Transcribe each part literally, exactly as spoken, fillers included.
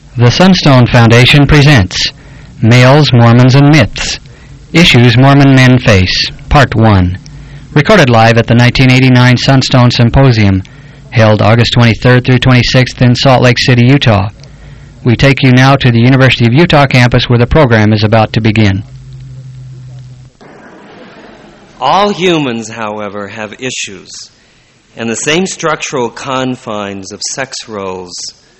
The Sunstone Foundation presents Males, Mormons, and Myths, Issues Mormon Men Face, Part one, recorded live at the nineteen eighty-nine Sunstone Symposium, held August twenty-third through twenty-sixth in Salt Lake City, Utah. We take you now to the University of Utah campus where the program is about to begin. All humans, however, have issues, and the same structural confines of sex roles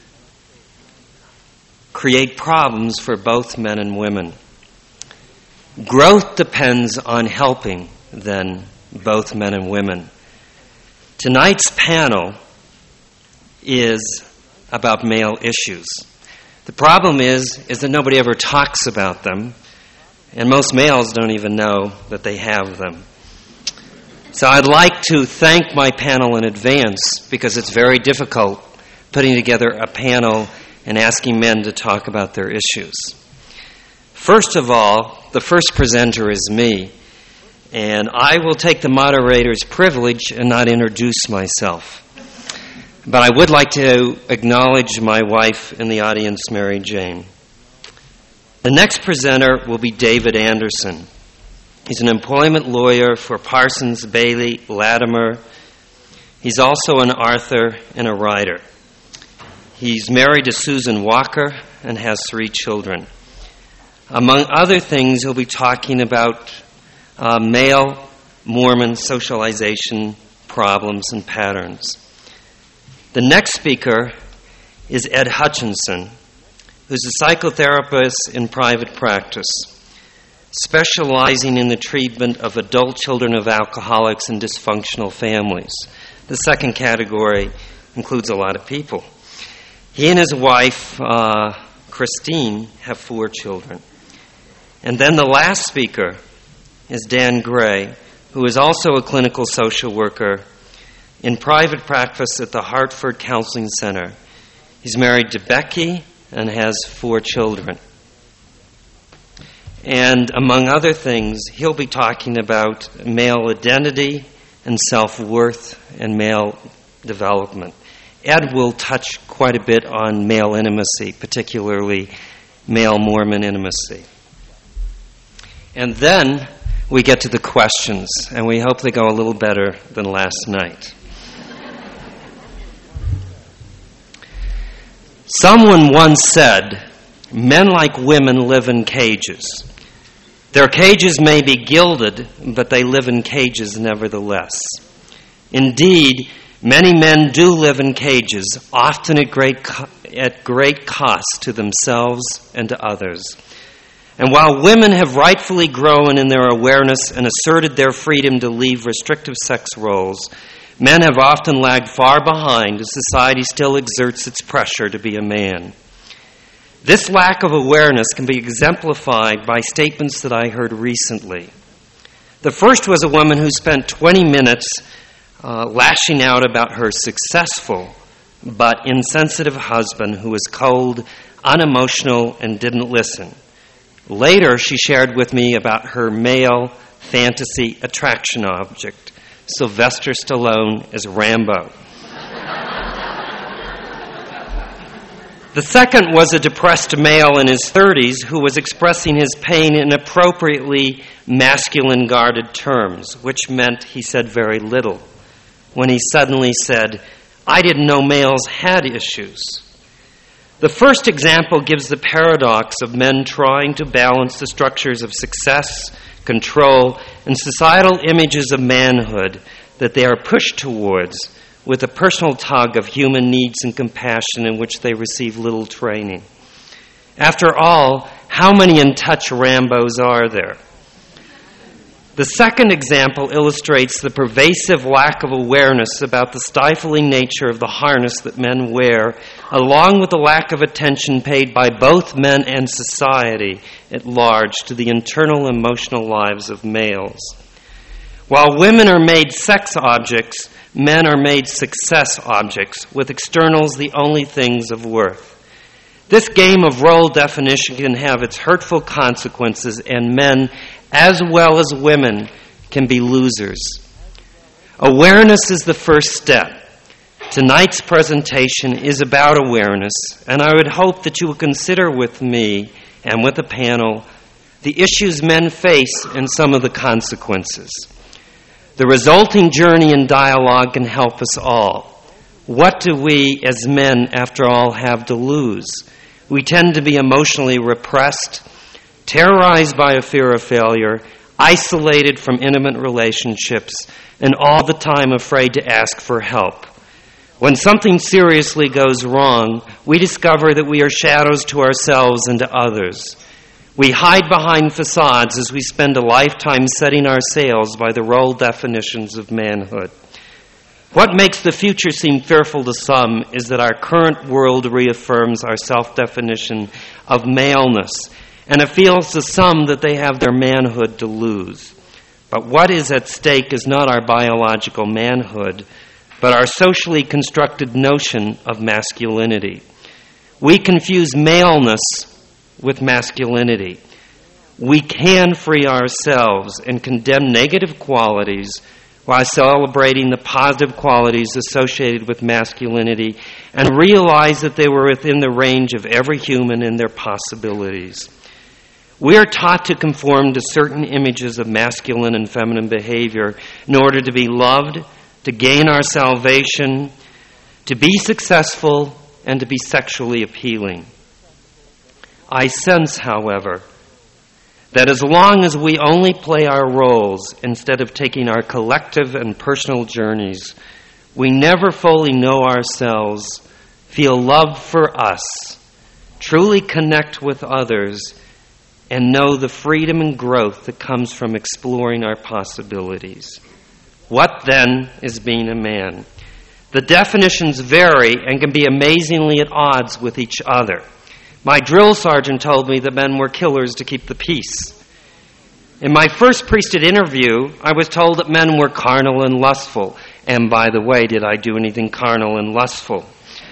create problems for both men and women. Growth depends on helping, then, both men and women. Tonight's panel is about male issues. The problem is, is that nobody ever talks about them, and most males don't even know that they have them. So I'd like to thank my panel in advance because it's very difficult putting together a panel and asking men to talk about their issues. First of all, the first presenter is me, and I will take the moderator's privilege and not introduce myself. But I would like to acknowledge my wife in the audience, Mary Jane. The next presenter will be David Anderson. He's an employment lawyer for Parsons, Bailey, Latimer. He's also an author and a writer. He's married to Susan Walker and has three children. Among other things, he'll be talking about uh, male Mormon socialization problems and patterns. The next speaker is Ed Hutchinson, who's a psychotherapist in private practice, specializing in the treatment of adult children of alcoholics and dysfunctional families. The second category includes a lot of people. He and his wife, uh, Christine, have four children. And then the last speaker is Dan Gray, who is also a clinical social worker in private practice at the Hartford Counseling Center. He's married to Becky and has four children. And among other things, he'll be talking about male identity and self-worth and male development. Ed will touch quite a bit on male intimacy, particularly male Mormon intimacy. And then we get to the questions, and we hope they go a little better than last night. Someone once said, men like women live in cages. Their cages may be gilded, but they live in cages nevertheless. Indeed, many men do live in cages, often at great co- at great cost to themselves and to others. And while women have rightfully grown in their awareness and asserted their freedom to leave restrictive sex roles, men have often lagged far behind as society still exerts its pressure to be a man. This lack of awareness can be exemplified by statements that I heard recently. The first was a woman who spent twenty minutes uh, lashing out about her successful but insensitive husband who was cold, unemotional, and didn't listen. Later, she shared with me about her male fantasy attraction object, Sylvester Stallone as Rambo. The second was a depressed male in his thirties who was expressing his pain in appropriately masculine guarded terms, which meant he said very little, when he suddenly said, "I didn't know males had issues." The first example gives the paradox of men trying to balance the structures of success, control, and societal images of manhood that they are pushed towards with a personal tug of human needs and compassion in which they receive little training. After all, how many in-touch Rambos are there? The second example illustrates the pervasive lack of awareness about the stifling nature of the harness that men wear, along with the lack of attention paid by both men and society at large to the internal emotional lives of males. While women are made sex objects, men are made success objects, with externals the only things of worth. This game of role definition can have its hurtful consequences, and men, as well as women, can be losers. Awareness is the first step. Tonight's presentation is about awareness, and I would hope that you will consider with me and with the panel the issues men face and some of the consequences. The resulting journey and dialogue can help us all. What do we as men, after all, have to lose? We tend to be emotionally repressed, terrorized by a fear of failure, isolated from intimate relationships, and all the time afraid to ask for help. When something seriously goes wrong, we discover that we are shadows to ourselves and to others. We hide behind facades as we spend a lifetime setting our sails by the role definitions of manhood. What makes the future seem fearful to some is that our current world reaffirms our self-definition of maleness, and it feels to some that they have their manhood to lose. But what is at stake is not our biological manhood, but our socially constructed notion of masculinity. We confuse maleness with masculinity. We can free ourselves and condemn negative qualities while celebrating the positive qualities associated with masculinity and realize that they were within the range of every human and their possibilities. We are taught to conform to certain images of masculine and feminine behavior in order to be loved, to gain our salvation, to be successful, and to be sexually appealing. I sense, however, that as long as we only play our roles instead of taking our collective and personal journeys, we never fully know ourselves, feel love for us, truly connect with others, and know the freedom and growth that comes from exploring our possibilities. What then is being a man? The definitions vary and can be amazingly at odds with each other. My drill sergeant told me that men were killers to keep the peace. In my first priesthood interview, I was told that men were carnal and lustful. And by the way, did I do anything carnal and lustful?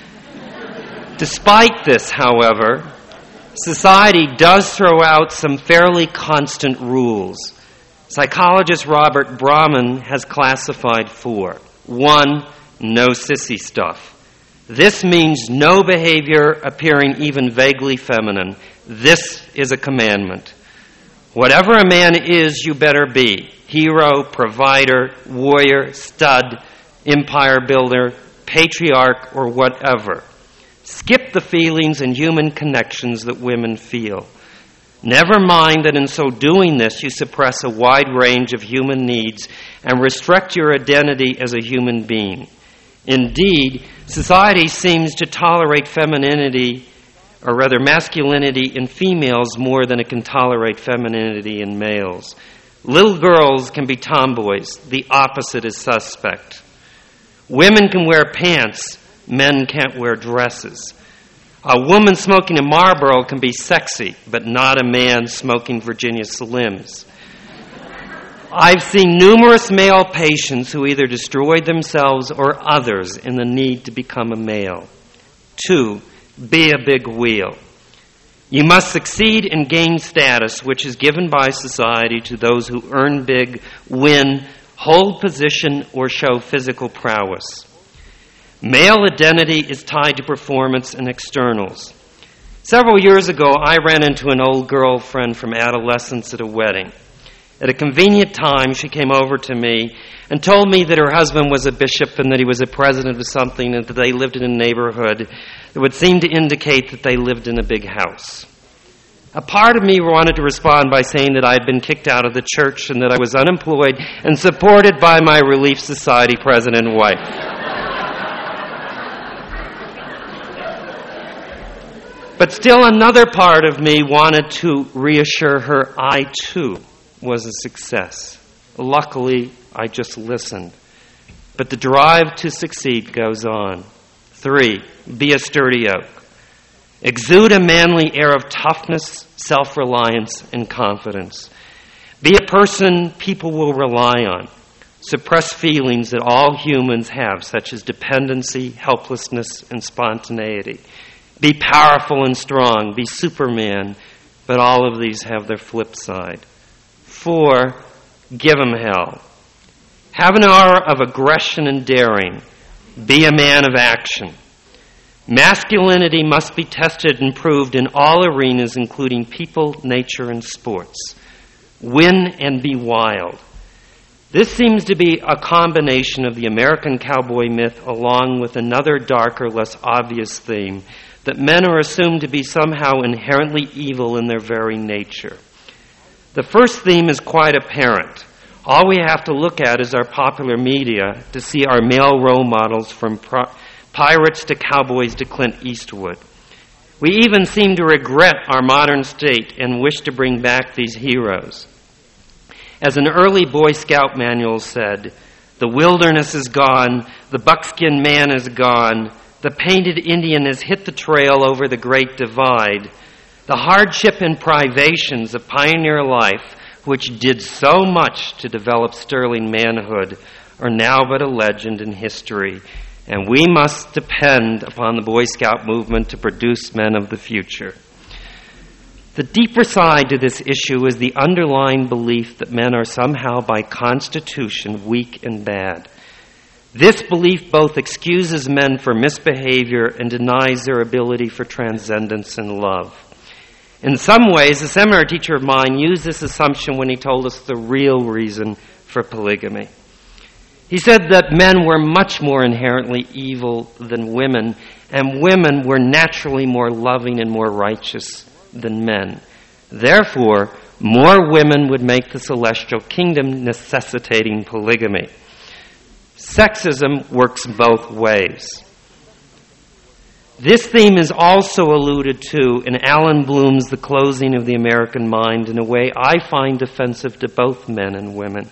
Despite this, however, society does throw out some fairly constant rules. Psychologist Robert Brahman has classified four. One, no sissy stuff. This means no behavior appearing even vaguely feminine. This is a commandment. Whatever a man is, you better be. Hero, provider, warrior, stud, empire builder, patriarch, or whatever. Skip the feelings and human connections that women feel. Never mind that in so doing this, you suppress a wide range of human needs and restrict your identity as a human being. Indeed, society seems to tolerate femininity, or rather masculinity, in females more than it can tolerate femininity in males. Little girls can be tomboys. The opposite is suspect. Women can wear pants. Men can't wear dresses. A woman smoking a Marlboro can be sexy, but not a man smoking Virginia Slims. I've seen numerous male patients who either destroyed themselves or others in the need to become a male. Two, be a big wheel. You must succeed and gain status, which is given by society to those who earn big, win, hold position, or show physical prowess. Male identity is tied to performance and externals. Several years ago, I ran into an old girlfriend from adolescence at a wedding. At a convenient time, she came over to me and told me that her husband was a bishop and that he was a president of something and that they lived in a neighborhood that would seem to indicate that they lived in a big house. A part of me wanted to respond by saying that I had been kicked out of the church and that I was unemployed and supported by my Relief Society president and wife. But still another part of me wanted to reassure her I, too, was a success. Luckily, I just listened. But the drive to succeed goes on. Three, be a sturdy oak. Exude a manly air of toughness, self-reliance, and confidence. Be a person people will rely on. Suppress feelings that all humans have, such as dependency, helplessness, and spontaneity. Be powerful and strong. Be Superman. But all of these have their flip side. Four, give them hell. Have an aura of aggression and daring. be a man of action. Masculinity must be tested and proved in all arenas, including people, nature, and sports. Win and be wild. This seems to be a combination of the American cowboy myth along with another darker, less obvious theme, that men are assumed to be somehow inherently evil in their very nature. The first theme is quite apparent. All we have to look at is our popular media to see our male role models from pro- pirates to cowboys to Clint Eastwood. We even seem to regret our modern state and wish to bring back these heroes. As an early Boy Scout manual said, the wilderness is gone, the buckskin man is gone, the painted Indian has hit the trail over the great divide. The hardship and privations of pioneer life, which did so much to develop sterling manhood, are now but a legend in history, and we must depend upon the Boy Scout movement to produce men of the future. The deeper side to this issue is the underlying belief that men are somehow by constitution weak and bad. This belief both excuses men for misbehavior and denies their ability for transcendence and love. In some ways, a seminary teacher of mine used this assumption when he told us the real reason for polygamy. He said that men were much more inherently evil than women, and women were naturally more loving and more righteous than men. Therefore, more women would make the celestial kingdom, necessitating polygamy. Sexism works both ways. This theme is also alluded to in Alan Bloom's The Closing of the American Mind in a way I find offensive to both men and women.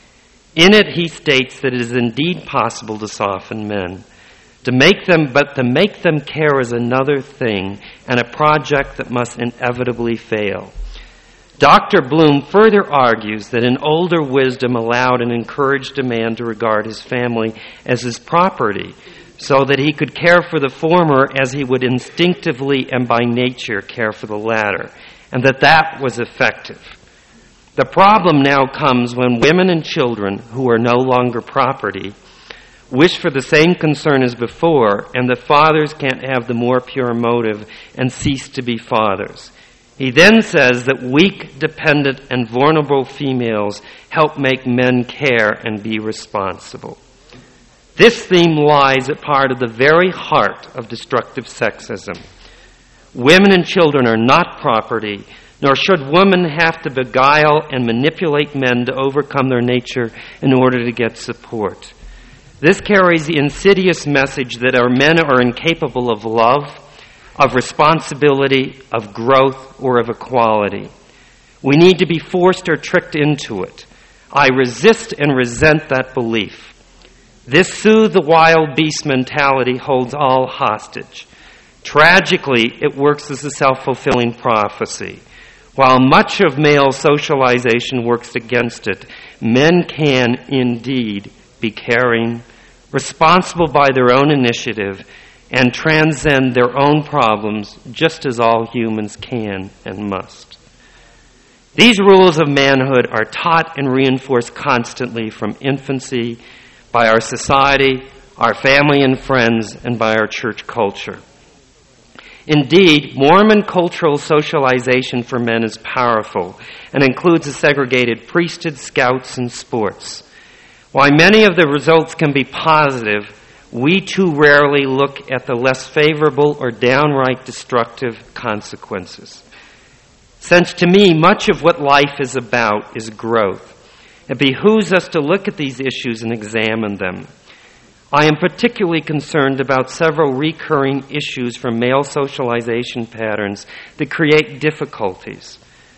In it, he states that it is indeed possible to soften men, to make them, but to make them care is another thing and a project that must inevitably fail. Doctor Bloom further argues that an older wisdom allowed and encouraged a man to regard his family as his property, so that he could care for the former as he would instinctively and by nature care for the latter, and that that was effective. The problem now comes when women and children, who are no longer property, wish for the same concern as before, and the fathers can't have the more pure motive and cease to be fathers. He then says that weak, dependent, and vulnerable females help make men care and be responsible. This theme lies at part of the very heart of destructive sexism. Women and children are not property, nor should women have to beguile and manipulate men to overcome their nature in order to get support. This carries the insidious message that our men are incapable of love, of responsibility, of growth, or of equality. We need to be forced or tricked into it. I resist and resent that belief. This soothe the wild beast mentality holds all hostage. Tragically, it works as a self-fulfilling prophecy. While much of male socialization works against it, men can indeed be caring, responsible by their own initiative, and transcend their own problems just as all humans can and must. These rules of manhood are taught and reinforced constantly from infancy by our society, our family and friends, and by our church culture. Indeed, Mormon cultural socialization for men is powerful and includes a segregated priesthood, scouts, and sports. While many of the results can be positive, we too rarely look at the less favorable or downright destructive consequences. Since to me, much of what life is about is growth, it behooves us to look at these issues and examine them. I am particularly concerned about several recurring issues from male socialization patterns that create difficulties.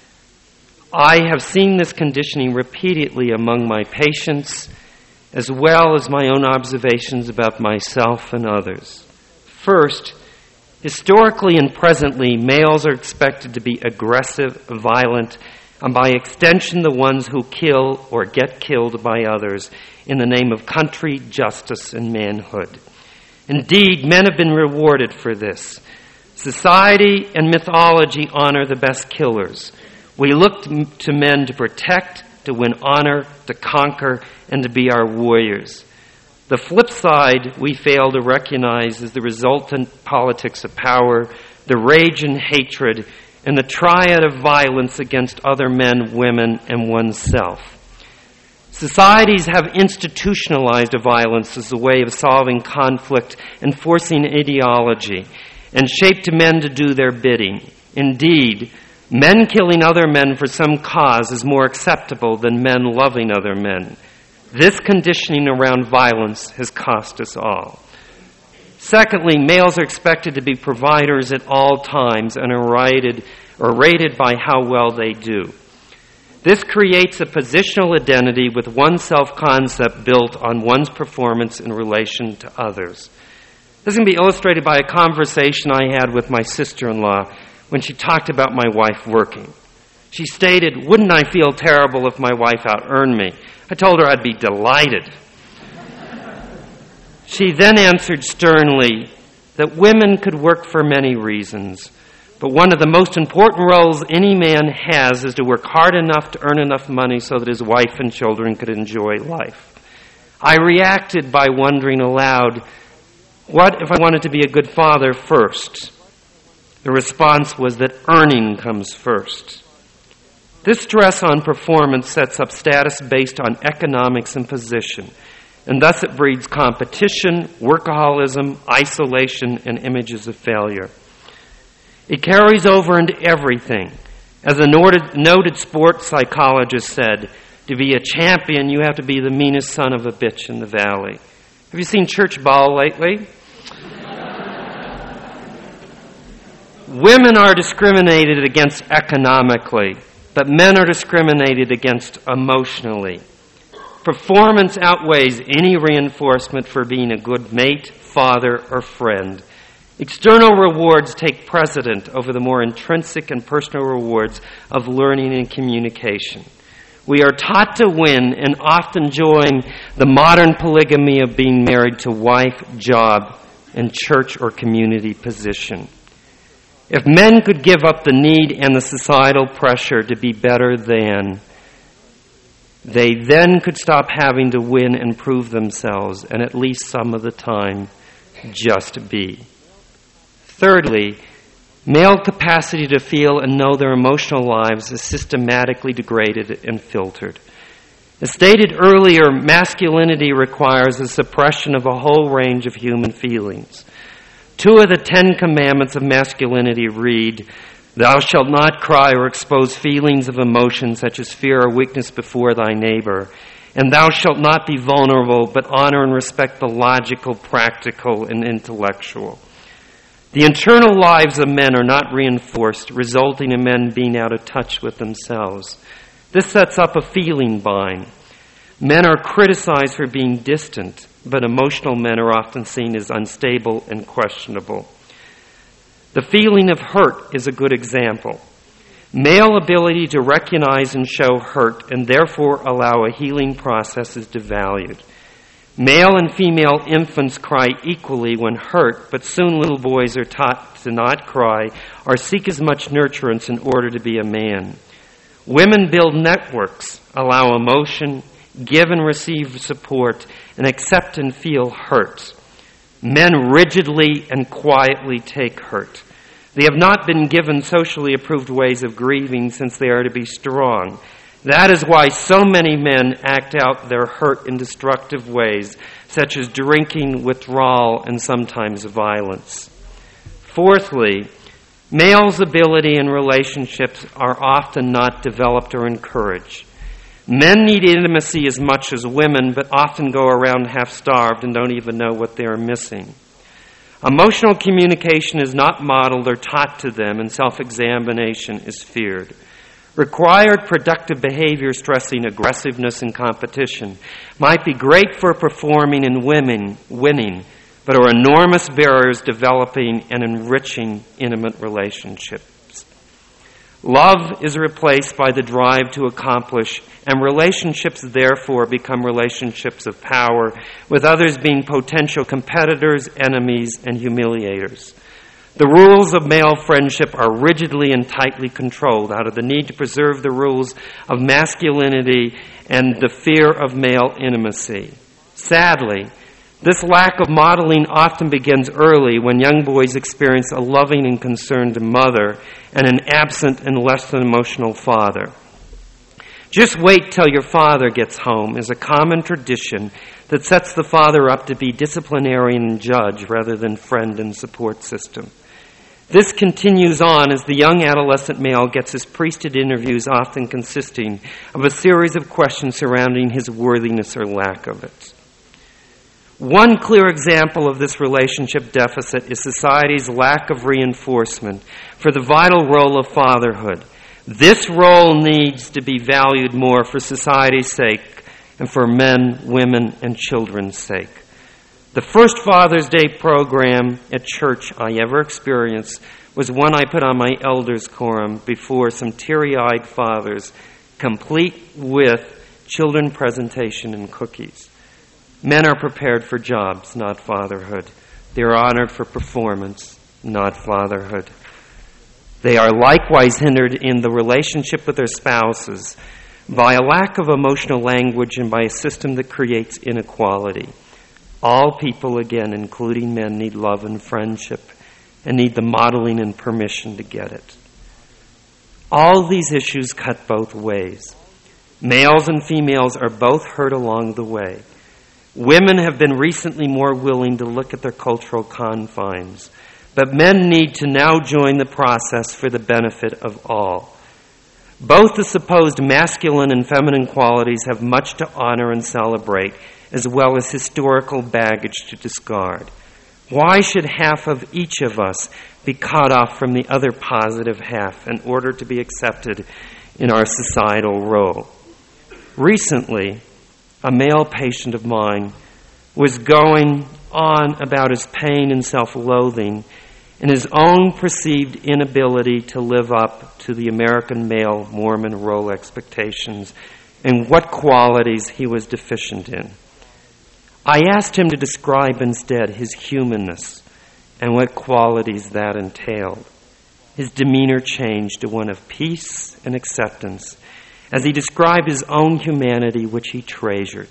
I have seen this conditioning repeatedly among my patients, as well as my own observations about myself and others. First, historically and presently, males are expected to be aggressive, violent, and by extension the ones who kill or get killed by others in the name of country, justice, and manhood. Indeed, men have been rewarded for this. Society and mythology honor the best killers. We look to men to protect, to win honor, to conquer, and to be our warriors. The flip side we fail to recognize is the resultant politics of power, the rage and hatred, and the triad of violence against other men, women, and oneself. Societies have institutionalized violence as a way of solving conflict and forcing ideology, and shaped men to do their bidding. Indeed, men killing other men for some cause is more acceptable than men loving other men. This conditioning around violence has cost us all. Secondly, males are expected to be providers at all times and are rated, or rated by how well they do. This creates a positional identity with one self-concept built on one's performance in relation to others. This can be illustrated by a conversation I had with my sister-in-law when she talked about my wife working. She stated, "Wouldn't I feel terrible if my wife out-earned me?" I told her I'd be delighted. She then answered sternly that women could work for many reasons, but one of the most important roles any man has is to work hard enough to earn enough money so that his wife and children could enjoy life. I reacted by wondering aloud, what if I wanted to be a good father first? The response was that earning comes first. This stress on performance sets up status based on economics and position, and thus it breeds competition, workaholism, isolation, and images of failure. It carries over into everything. As a noted, noted sports psychologist said, to be a champion, you have to be the meanest son of a bitch in the valley. Have you seen Church Ball lately? Women are discriminated against economically, but men are discriminated against emotionally. Performance outweighs any reinforcement for being a good mate, father, or friend. External rewards take precedent over the more intrinsic and personal rewards of learning and communication. We are taught to win and often join the modern polygamy of being married to wife, job, and church or community position. If men could give up the need and the societal pressure to be better than, they then could stop having to win and prove themselves, and at least some of the time, just be. Thirdly, male capacity to feel and know their emotional lives is systematically degraded and filtered. As stated earlier, masculinity requires the suppression of a whole range of human feelings. Two of the Ten Commandments of masculinity read, "Thou shalt not cry or expose feelings of emotion such as fear or weakness before thy neighbor, and thou shalt not be vulnerable, but honor and respect the logical, practical, and intellectual." The internal lives of men are not reinforced, resulting in men being out of touch with themselves. This sets up a feeling bind. Men are criticized for being distant, but emotional men are often seen as unstable and questionable. The feeling of hurt is a good example. Male ability to recognize and show hurt and therefore allow a healing process is devalued. Male and female infants cry equally when hurt, but soon little boys are taught to not cry or seek as much nurturance in order to be a man. Women build networks, allow emotion, give and receive support, and accept and feel hurt. Men rigidly and quietly take hurt. They have not been given socially approved ways of grieving since they are to be strong. That is why so many men act out their hurt in destructive ways, such as drinking, withdrawal, and sometimes violence. Fourthly, males' ability in relationships are often not developed or encouraged. Men need intimacy as much as women, but often go around half-starved and don't even know what they are missing. Emotional communication is not modeled or taught to them, and self-examination is feared. Required productive behavior stressing aggressiveness and competition might be great for performing and women, winning, but are enormous barriers developing and enriching intimate relationships. Love is replaced by the drive to accomplish, and relationships therefore become relationships of power, with others being potential competitors, enemies, and humiliators. The rules of male friendship are rigidly and tightly controlled out of the need to preserve the rules of masculinity and the fear of male intimacy. Sadly, This lack of modeling often begins early when young boys experience a loving and concerned mother and an absent and less than emotional father. Just wait till your father gets home is a common tradition that sets the father up to be disciplinarian and judge rather than friend and support system. This continues on as the young adolescent male gets his priesthood interviews, often consisting of a series of questions surrounding his worthiness or lack of it. One clear example of this relationship deficit is society's lack of reinforcement for the vital role of fatherhood. This role needs to be valued more for society's sake and for men, women, and children's sake. The first Father's Day program at church I ever experienced was one I put on my elders' quorum before some teary-eyed fathers, complete with children presentation and cookies. Men are prepared for jobs, not fatherhood. They are honored for performance, not fatherhood. They are likewise hindered in the relationship with their spouses by a lack of emotional language and by a system that creates inequality. All people, again, including men, need love and friendship and need the modeling and permission to get it. All these issues cut both ways. Males and females are both hurt along the way. Women have been recently more willing to look at their cultural confines, but men need to now join the process for the benefit of all. Both the supposed masculine and feminine qualities have much to honor and celebrate, as well as historical baggage to discard. Why should half of each of us be cut off from the other positive half in order to be accepted in our societal role? Recently, a male patient of mine was going on about his pain and self-loathing and his own perceived inability to live up to the American male Mormon role expectations and what qualities he was deficient in. I asked him to describe instead his humanness and what qualities that entailed. His demeanor changed to one of peace and acceptance as he described his own humanity, which he treasured.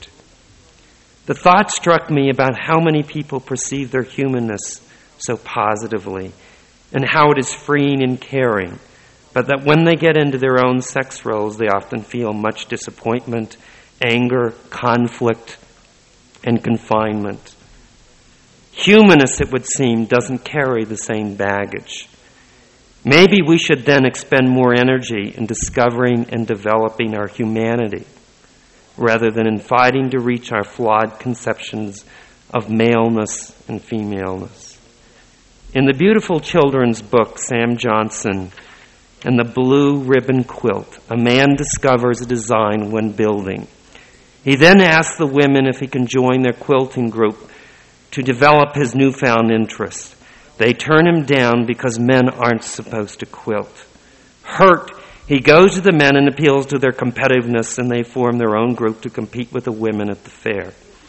The thought struck me about how many people perceive their humanness so positively and how it is freeing and caring, but that when they get into their own sex roles, they often feel much disappointment, anger, conflict, and confinement. Humanness, it would seem, doesn't carry the same baggage. Maybe we should then expend more energy in discovering and developing our humanity rather than in fighting to reach our flawed conceptions of maleness and femaleness. In the beautiful children's book, Sam Johnson and the Blue Ribbon Quilt, a man discovers a design when building. He then asks the women if he can join their quilting group to develop his newfound interest. They turn him down because men aren't supposed to quilt. Hurt, he goes to the men and appeals to their competitiveness, and they form their own group to compete with the women at the fair.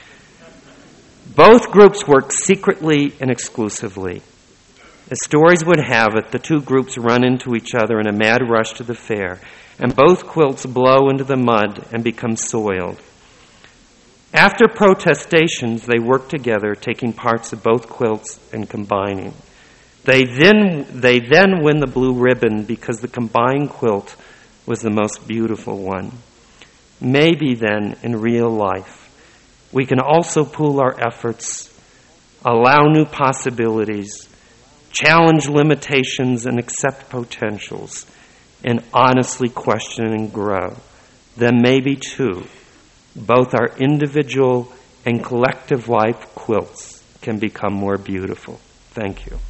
Both groups work secretly and exclusively. As stories would have it, the two groups run into each other in a mad rush to the fair, and both quilts blow into the mud and become soiled. After protestations, they work together, taking parts of both quilts and combining. They then, they then win the blue ribbon because the combined quilt was the most beautiful one. Maybe then, in real life, we can also pool our efforts, allow new possibilities, challenge limitations and accept potentials, and honestly question and grow. Then maybe, too, both our individual and collective life quilts can become more beautiful. Thank you.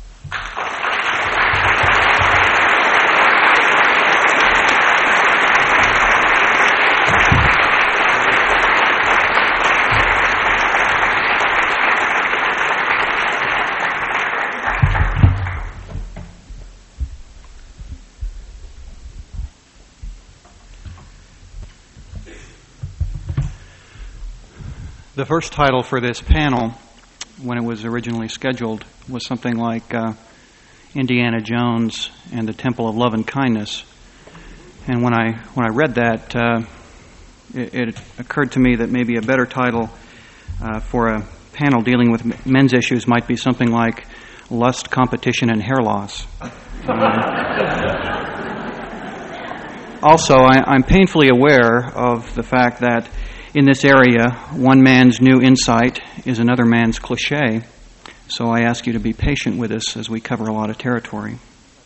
The first title for this panel, when it was originally scheduled, was something like uh, Indiana Jones and the Temple of Love and Kindness. And when I when I read that, uh, it, it occurred to me that maybe a better title uh, for a panel dealing with men's issues might be something like lust, competition, and hair loss. Um, also, I, I'm painfully aware of the fact that in this area, one man's new insight is another man's cliche. So I ask you to be patient with us as we cover a lot of territory.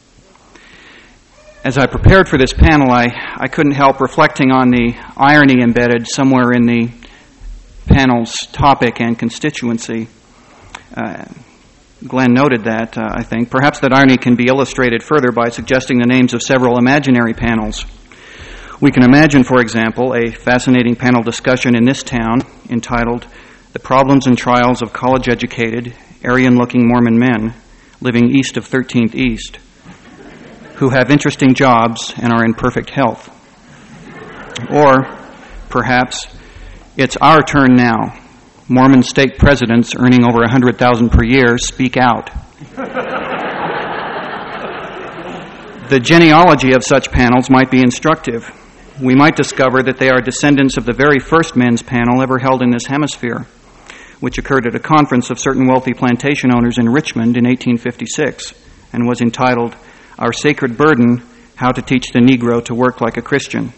As I prepared for this panel, I, I couldn't help reflecting on the irony embedded somewhere in the panel's topic and constituency. Uh, Glenn noted that, uh, I think. Perhaps that irony can be illustrated further by suggesting the names of several imaginary panels. We can imagine, for example, a fascinating panel discussion in this town entitled The Problems and Trials of College-Educated, Aryan-Looking Mormon Men Living East of thirteenth East, who have interesting jobs and are in perfect health. Or, perhaps, it's our turn now. Mormon stake presidents earning over one hundred thousand dollars per year speak out. The genealogy of such panels might be instructive. We might discover that they are descendants of the very first men's panel ever held in this hemisphere, which occurred at a conference of certain wealthy plantation owners in Richmond in eighteen fifty-six and was entitled, Our Sacred Burden, How to Teach the Negro to Work Like a Christian.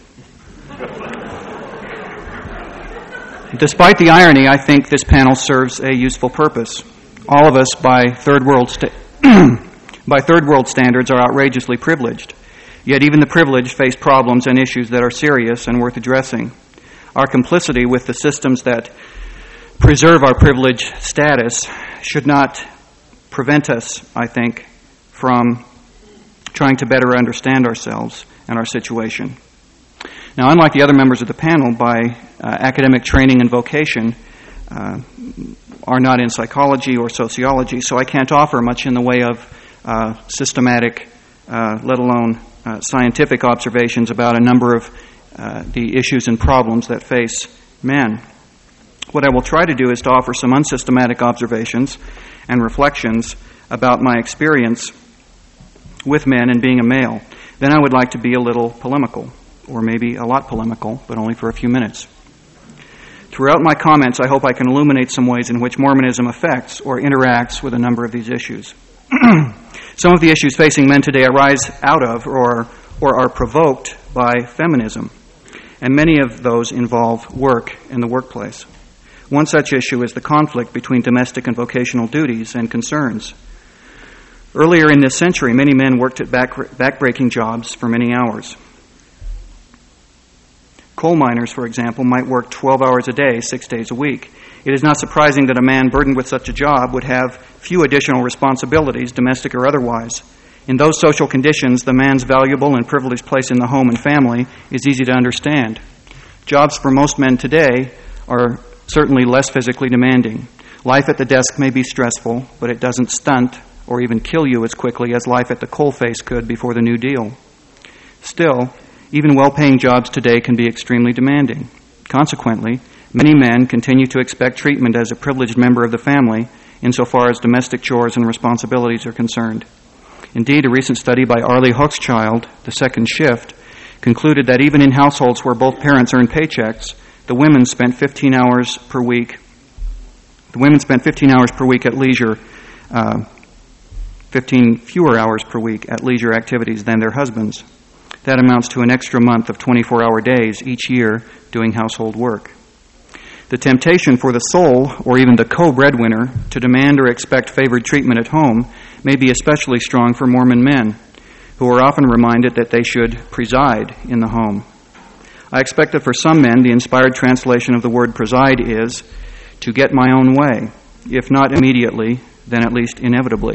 Despite the irony, I think this panel serves a useful purpose. All of us, by third world sta- by third world standards, are outrageously privileged. Yet even the privileged face problems and issues that are serious and worth addressing. Our complicity with the systems that preserve our privileged status should not prevent us, I think, from trying to better understand ourselves and our situation. Now, unlike the other members of the panel, by uh, academic training and vocation, uh, are not in psychology or sociology, so I can't offer much in the way of uh, systematic, uh, let alone uh, scientific observations about a number of uh, the issues and problems that face men. What I will try to do is to offer some unsystematic observations and reflections about my experience with men and being a male. Then I would like to be a little polemical, or maybe a lot polemical, but only for a few minutes. Throughout my comments, I hope I can illuminate some ways in which Mormonism affects or interacts with a number of these issues. Some of the issues facing men today arise out of or, or are provoked by feminism, and many of those involve work in the workplace. One such issue is the conflict between domestic and vocational duties and concerns. Earlier in this century, many men worked at back, backbreaking jobs for many hours. Coal miners, for example, might work twelve hours a day, six days a week. It is not surprising that a man burdened with such a job would have few additional responsibilities, domestic or otherwise. In those social conditions, the man's valuable and privileged place in the home and family is easy to understand. Jobs for most men today are certainly less physically demanding. Life at the desk may be stressful, but it doesn't stunt or even kill you as quickly as life at the coalface could before the New Deal. Still, even well-paying jobs today can be extremely demanding. Consequently, many men continue to expect treatment as a privileged member of the family insofar as domestic chores and responsibilities are concerned. Indeed, a recent study by Arlie Hochschild, The Second Shift, concluded that even in households where both parents earn paychecks, the women spent fifteen hours per week. The women spent fifteen hours per week at leisure, uh, fifteen fewer hours per week at leisure activities than their husbands. That amounts to an extra month of twenty-four hour days each year doing household work. The temptation for the sole, or even the co-breadwinner, to demand or expect favored treatment at home may be especially strong for Mormon men, who are often reminded that they should preside in the home. I expect that for some men, the inspired translation of the word preside is to get my own way, if not immediately, then at least inevitably.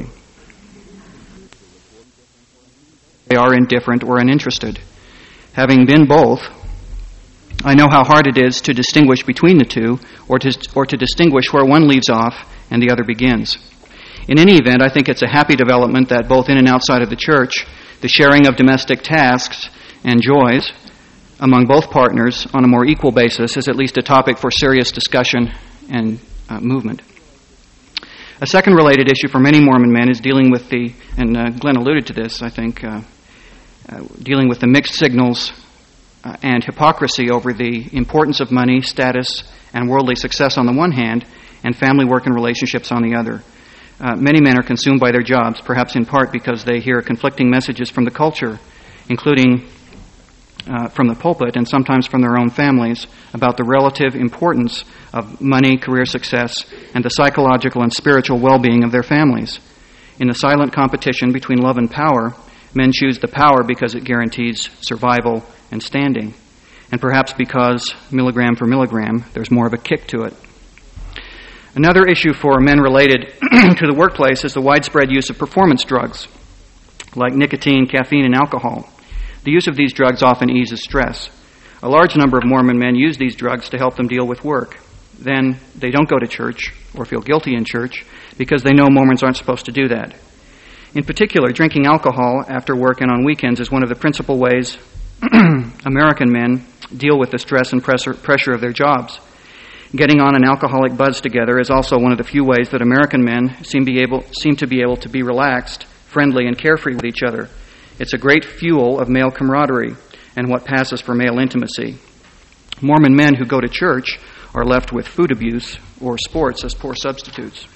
They are indifferent or uninterested. Having been both, I know how hard it is to distinguish between the two, or to, or to distinguish where one leaves off and the other begins. In any event, I think it's a happy development that both in and outside of the church, the sharing of domestic tasks and joys among both partners on a more equal basis is at least a topic for serious discussion and uh, movement. A second related issue for many Mormon men is dealing with the, and uh, Glenn alluded to this, I think, uh, uh, dealing with the mixed signals uh, and hypocrisy over the importance of money, status, and worldly success on the one hand, and family work and relationships on the other. Uh, many men are consumed by their jobs, perhaps in part because they hear conflicting messages from the culture, including uh, from the pulpit and sometimes from their own families, about the relative importance of money, career success, and the psychological and spiritual well-being of their families. In the silent competition between love and power, men choose the power because it guarantees survival and standing, and perhaps because, milligram for milligram, there's more of a kick to it. Another issue for men related to the workplace is the widespread use of performance drugs, like nicotine, caffeine, and alcohol. The use of these drugs often eases stress. A large number of Mormon men use these drugs to help them deal with work. Then they don't go to church or feel guilty in church because they know Mormons aren't supposed to do that. In particular, drinking alcohol after work and on weekends is one of the principal ways American men deal with the stress and pressure of their jobs. Getting on an alcoholic buzz together is also one of the few ways that American men seem, be able, seem to be able to be relaxed, friendly, and carefree with each other. It's a great fuel of male camaraderie and what passes for male intimacy. Mormon men who go to church are left with food abuse or sports as poor substitutes.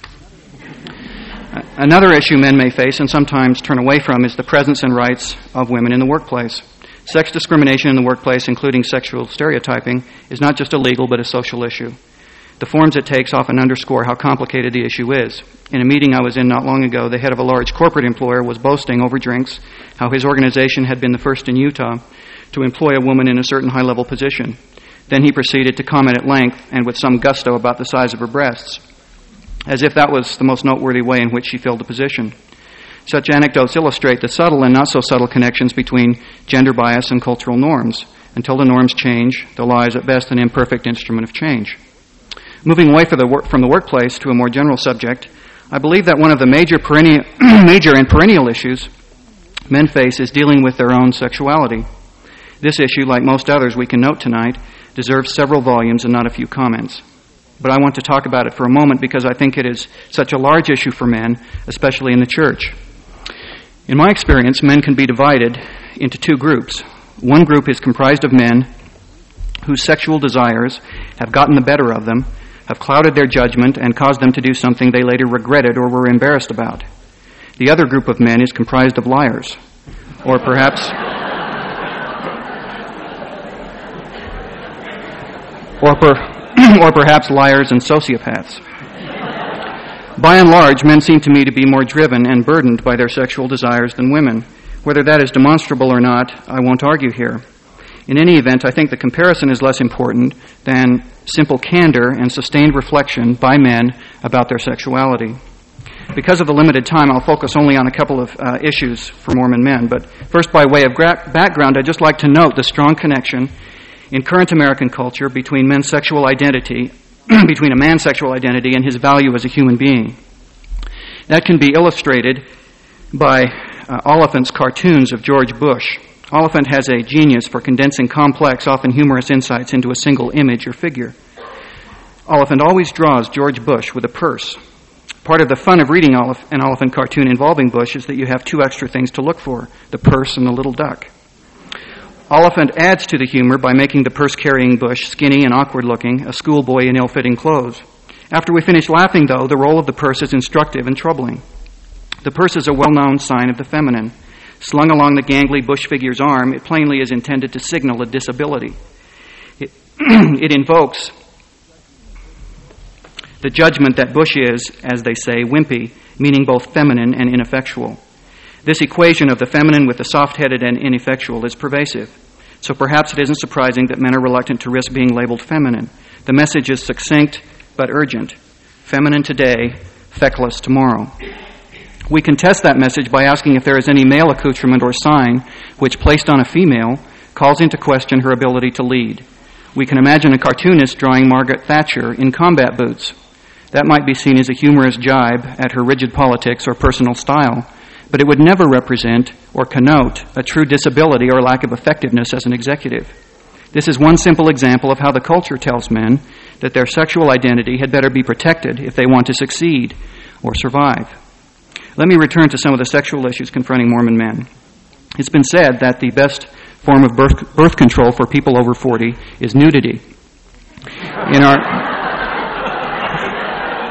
Another issue men may face and sometimes turn away from is the presence and rights of women in the workplace. Sex discrimination in the workplace, including sexual stereotyping, is not just a legal but a social issue. The forms it takes often underscore how complicated the issue is. In a meeting I was in not long ago, the head of a large corporate employer was boasting over drinks how his organization had been the first in Utah to employ a woman in a certain high-level position. Then he proceeded to comment at length and with some gusto about the size of her breasts, as if that was the most noteworthy way in which she filled the position. Such anecdotes illustrate the subtle and not-so-subtle connections between gender bias and cultural norms. Until the norms change, the law is at best an imperfect instrument of change. Moving away from the, work, from the workplace to a more general subject, I believe that one of the major, perennial, major and perennial issues men face is dealing with their own sexuality. This issue, like most others we can note tonight, deserves several volumes and not a few comments. But I want to talk about it for a moment because I think it is such a large issue for men, especially in the church. In my experience, men can be divided into two groups. One group is comprised of men whose sexual desires have gotten the better of them, have clouded their judgment, and caused them to do something they later regretted or were embarrassed about. The other group of men is comprised of liars, or perhaps... or, per, or perhaps liars and sociopaths. By and large, men seem to me to be more driven and burdened by their sexual desires than women. Whether that is demonstrable or not, I won't argue here. In any event, I think the comparison is less important than simple candor and sustained reflection by men about their sexuality. Because of the limited time, I'll focus only on a couple of uh, issues for Mormon men. But first, by way of gra- background, I'd just like to note the strong connection in current American culture between men's sexual identity between a man's sexual identity and his value as a human being. That can be illustrated by uh, Oliphant's cartoons of George Bush. Oliphant has a genius for condensing complex, often humorous insights into a single image or figure. Oliphant always draws George Bush with a purse. Part of the fun of reading Oliph- an Oliphant cartoon involving Bush is that you have two extra things to look for, the purse and the little duck. Oliphant adds to the humor by making the purse-carrying Bush skinny and awkward-looking, a schoolboy in ill-fitting clothes. After we finish laughing, though, the role of the purse is instructive and troubling. The purse is a well-known sign of the feminine. Slung along the gangly Bush figure's arm, it plainly is intended to signal a disability. It, it invokes the judgment that Bush is, as they say, wimpy, meaning both feminine and ineffectual. This equation of the feminine with the soft-headed and ineffectual is pervasive. So perhaps it isn't surprising that men are reluctant to risk being labeled feminine. The message is succinct but urgent. Feminine today, feckless tomorrow. We can test that message by asking if there is any male accoutrement or sign which, placed on a female, calls into question her ability to lead. We can imagine a cartoonist drawing Margaret Thatcher in combat boots. That might be seen as a humorous jibe at her rigid politics or personal style, but it would never represent or connote a true disability or lack of effectiveness as an executive. This is one simple example of how the culture tells men that their sexual identity had better be protected if they want to succeed or survive. Let me return to some of the sexual issues confronting Mormon men. It's been said that the best form of birth, birth control for people over forty is nudity. In our...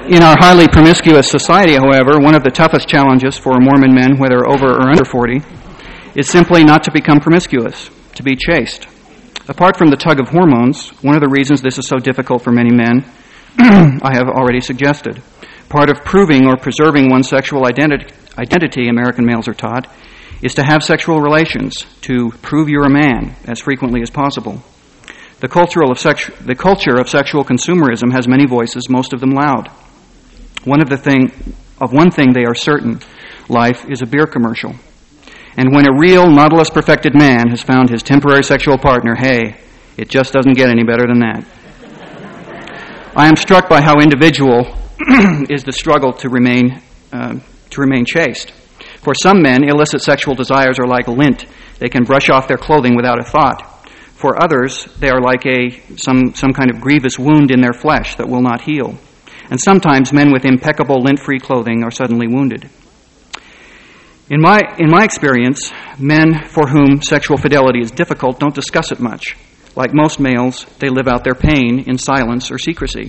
In our highly promiscuous society, however, one of the toughest challenges for Mormon men, whether over or under forty, is simply not to become promiscuous, to be chaste. Apart from the tug of hormones, one of the reasons this is so difficult for many men, I have already suggested. Part of proving or preserving one's sexual identi- identity, American males are taught, is to have sexual relations, to prove you're a man as frequently as possible. The, cultural of sexu- the culture of sexual consumerism has many voices, most of them loud. One of the thing, of one thing they are certain, life is a beer commercial. And when a real, Nautilus-perfected man has found his temporary sexual partner, hey, it just doesn't get any better than that. I am struck by how individual is the struggle to remain uh, to remain chaste. For some men, illicit sexual desires are like lint. They can brush off their clothing without a thought. For others, they are like a some, some kind of grievous wound in their flesh that will not heal. And sometimes men with impeccable lint-free clothing are suddenly wounded. In my in my experience, men for whom sexual fidelity is difficult don't discuss it much. Like most males, they live out their pain in silence or secrecy.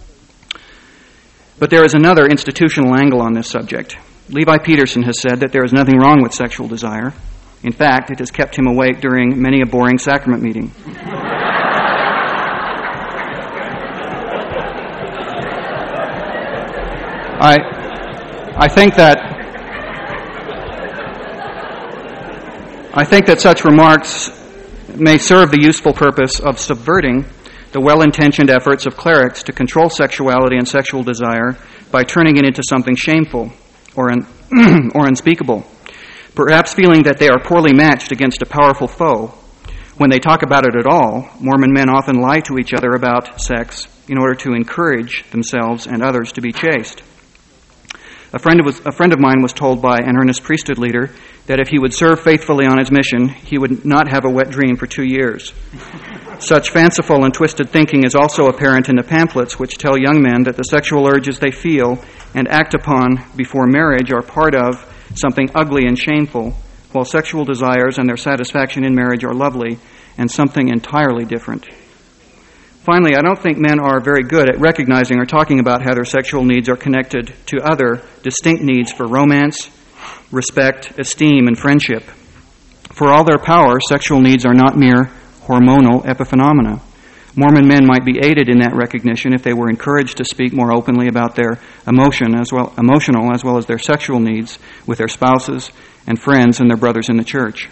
But there is another institutional angle on this subject. Levi Peterson has said that there is nothing wrong with sexual desire. In fact, it has kept him awake during many a boring sacrament meeting. I, I think that I think that such remarks may serve the useful purpose of subverting the well-intentioned efforts of clerics to control sexuality and sexual desire by turning it into something shameful or un- or unspeakable, perhaps feeling that they are poorly matched against a powerful foe. When they talk about it at all, Mormon men often lie to each other about sex in order to encourage themselves and others to be chaste. A friend, of, a friend of mine was told by an earnest priesthood leader that if he would serve faithfully on his mission, he would not have a wet dream for two years. Such fanciful and twisted thinking is also apparent in the pamphlets which tell young men that the sexual urges they feel and act upon before marriage are part of something ugly and shameful, while sexual desires and their satisfaction in marriage are lovely and something entirely different. Finally, I don't think men are very good at recognizing or talking about how their sexual needs are connected to other distinct needs for romance, respect, esteem, and friendship. For all their power, sexual needs are not mere hormonal epiphenomena. Mormon men might be aided in that recognition if they were encouraged to speak more openly about their emotion as well, emotional as well as their sexual needs with their spouses and friends and their brothers in the church.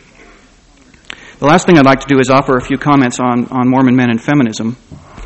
The last thing I'd like to do is offer a few comments on, on Mormon men and feminism.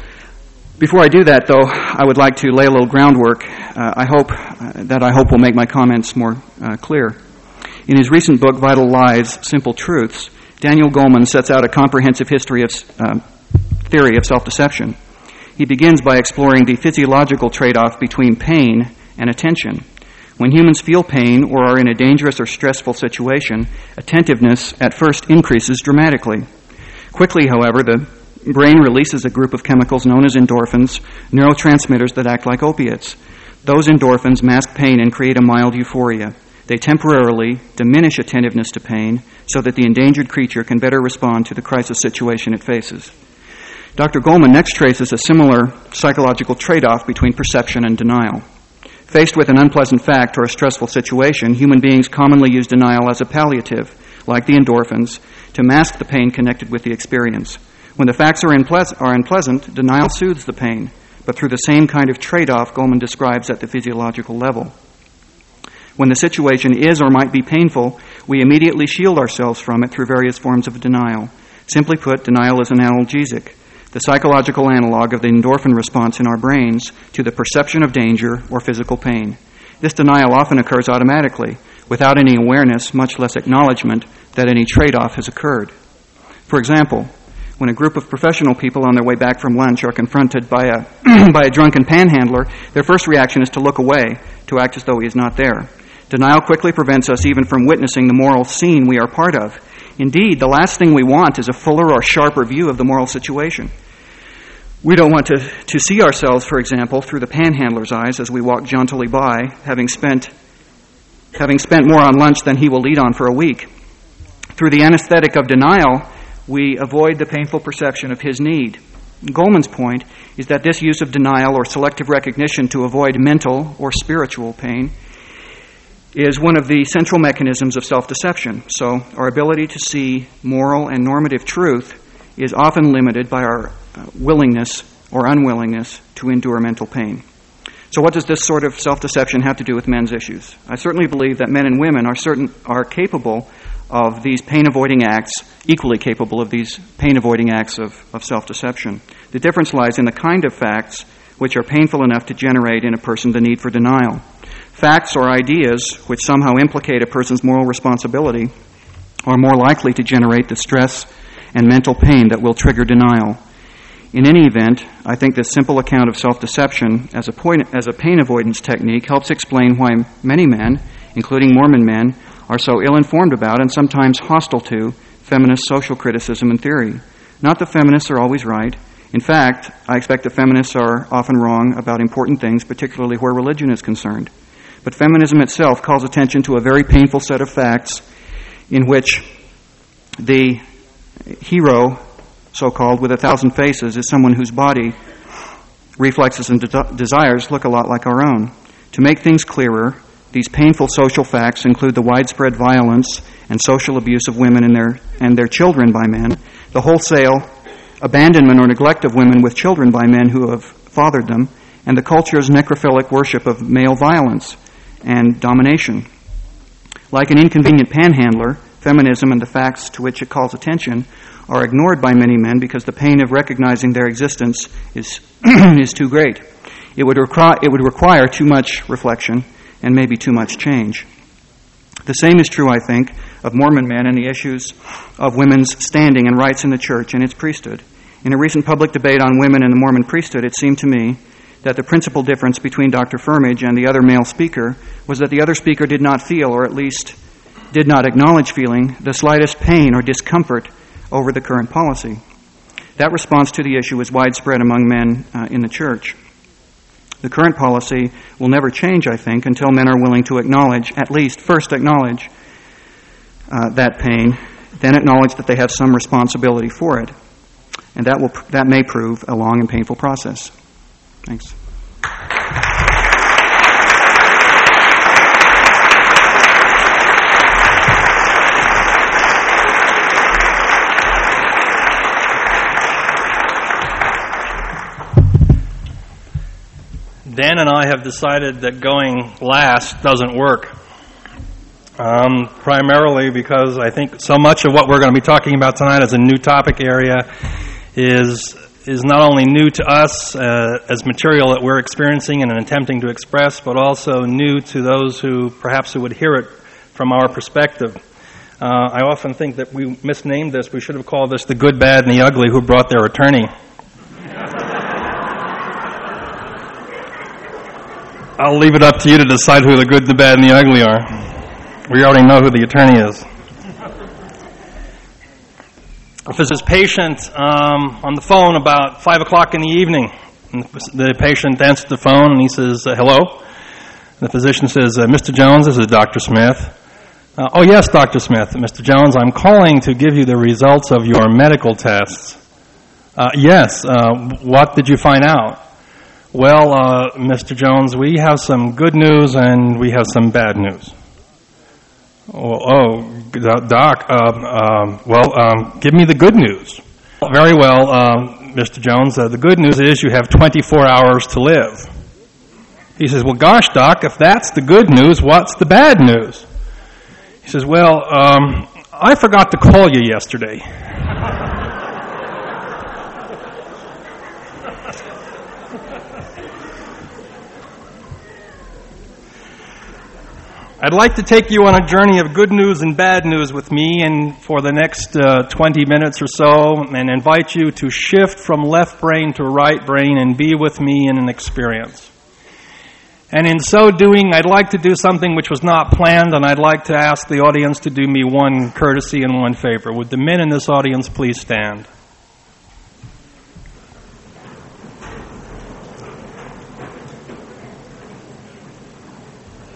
Before I do that, though, I would like to lay a little groundwork. Uh, I hope uh, that I hope will make my comments more uh, clear. In his recent book, Vital Lies, Simple Truths, Daniel Goleman sets out a comprehensive history of uh, theory of self-deception. He begins by exploring the physiological trade-off between pain and attention. When humans feel pain or are in a dangerous or stressful situation, attentiveness at first increases dramatically. Quickly, however, the brain releases a group of chemicals known as endorphins, neurotransmitters that act like opiates. Those endorphins mask pain and create a mild euphoria. They temporarily diminish attentiveness to pain so that the endangered creature can better respond to the crisis situation it faces. Doctor Goleman next traces a similar psychological trade-off between perception and denial. Faced with an unpleasant fact or a stressful situation, human beings commonly use denial as a palliative, like the endorphins, to mask the pain connected with the experience. When the facts are, unpleas- are unpleasant, denial soothes the pain, but through the same kind of trade-off Goleman describes at the physiological level. When the situation is or might be painful, we immediately shield ourselves from it through various forms of denial. Simply put, denial is an analgesic, the psychological analog of the endorphin response in our brains to the perception of danger or physical pain. This denial often occurs automatically, without any awareness, much less acknowledgement, that any trade-off has occurred. For example, when a group of professional people on their way back from lunch are confronted by a by a drunken panhandler, their first reaction is to look away, to act as though he is not there. Denial quickly prevents us even from witnessing the moral scene we are part of. Indeed, the last thing we want is a fuller or sharper view of the moral situation. We don't want to, to see ourselves, for example, through the panhandler's eyes as we walk jauntily by, having spent having spent more on lunch than he will eat on for a week. Through the anesthetic of denial, we avoid the painful perception of his need. Goleman's point is that this use of denial or selective recognition to avoid mental or spiritual pain is one of the central mechanisms of self-deception. So our ability to see moral and normative truth is often limited by our willingness or unwillingness to endure mental pain. So what does this sort of self-deception have to do with men's issues? I certainly believe that men and women are certain are capable of these pain-avoiding acts, equally capable of these pain-avoiding acts of, of self-deception. The difference lies in the kind of facts which are painful enough to generate in a person the need for denial. Facts or ideas which somehow implicate a person's moral responsibility are more likely to generate the stress and mental pain that will trigger denial. In any event, I think this simple account of self-deception as a, point, as a pain avoidance technique helps explain why many men, including Mormon men, are so ill-informed about and sometimes hostile to feminist social criticism and theory. Not that feminists are always right. In fact, I expect that feminists are often wrong about important things, particularly where religion is concerned. But feminism itself calls attention to a very painful set of facts in which the hero, so-called, with a thousand faces, is someone whose body, reflexes, and de- desires look a lot like our own. To make things clearer, these painful social facts include the widespread violence and social abuse of women and their, and their children by men, the wholesale abandonment or neglect of women with children by men who have fathered them, and the culture's necrophilic worship of male violence and domination. Like an inconvenient panhandler, feminism and the facts to which it calls attention are ignored by many men because the pain of recognizing their existence is is too great. It would require it would require too much reflection and maybe too much change. The same is true, I think, of Mormon men and the issues of women's standing and rights in the church and its priesthood. In a recent public debate on women in the Mormon priesthood, it seemed to me that the principal difference between Doctor Firmage and the other male speaker was that the other speaker did not feel, or at least did not acknowledge feeling, the slightest pain or discomfort over the current policy. That response to the issue is widespread among men uh, in the church. The current policy will never change, I think, until men are willing to acknowledge, at least first acknowledge uh, that pain, then acknowledge that they have some responsibility for it. And that will that may prove a long and painful process. Thanks. Dan and I have decided that going last doesn't work, um, primarily because I think so much of what we're going to be talking about tonight as a new topic area is is not only new to us uh, as material that we're experiencing and attempting to express, but also new to those who perhaps who would hear it from our perspective. Uh, I often think that we misnamed this. We should have called this the good, bad, and the ugly who brought their attorney. I'll leave it up to you to decide who the good, the bad, and the ugly are. We already know who the attorney is. If there's this patient um, on the phone about five o'clock in the evening, and the patient answers the phone and he says, uh, hello. And the physician says, uh, Mister Jones, this is Doctor Smith. Uh, oh, yes, Doctor Smith. Mister Jones, I'm calling to give you the results of your medical tests. Uh, yes, uh, what did you find out? Well, uh, Mister Jones, we have some good news and we have some bad news. Oh, oh Doc, um, um, well, um, give me the good news. Very well, um, Mister Jones, uh, the good news is you have twenty-four hours to live. He says, well, gosh, Doc, if that's the good news, what's the bad news? He says, well, um, I forgot to call you yesterday. I'd like to take you on a journey of good news and bad news with me and for the next uh, twenty minutes or so and invite you to shift from left brain to right brain and be with me in an experience. And in so doing, I'd like to do something which was not planned, and I'd like to ask the audience to do me one courtesy and one favor. Would the men in this audience please stand?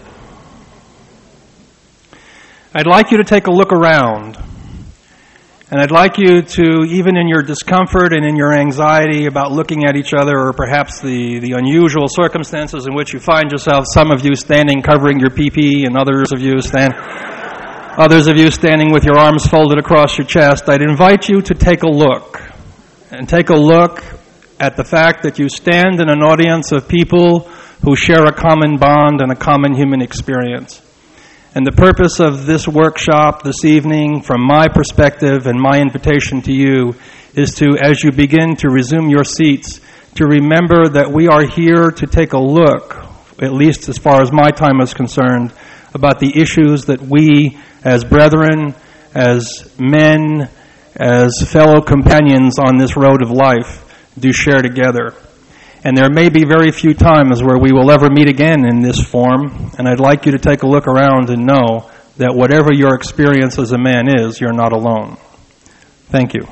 I'd like you to take a look around And I'd like you to, even in your discomfort and in your anxiety about looking at each other, or perhaps the, the unusual circumstances in which you find yourself, some of you standing covering your pee-pee and others of you stand, others of you standing with your arms folded across your chest, I'd invite you to take a look. And take a look at the fact that you stand in an audience of people who share a common bond and a common human experience. And the purpose of this workshop this evening, from my perspective and my invitation to you, is to, as you begin to resume your seats, to remember that we are here to take a look, at least as far as my time is concerned, about the issues that we as brethren, as men, as fellow companions on this road of life do share together. And there may be very few times where we will ever meet again in this form, and I'd like you to take a look around and know that whatever your experience as a man is, you're not alone. Thank you.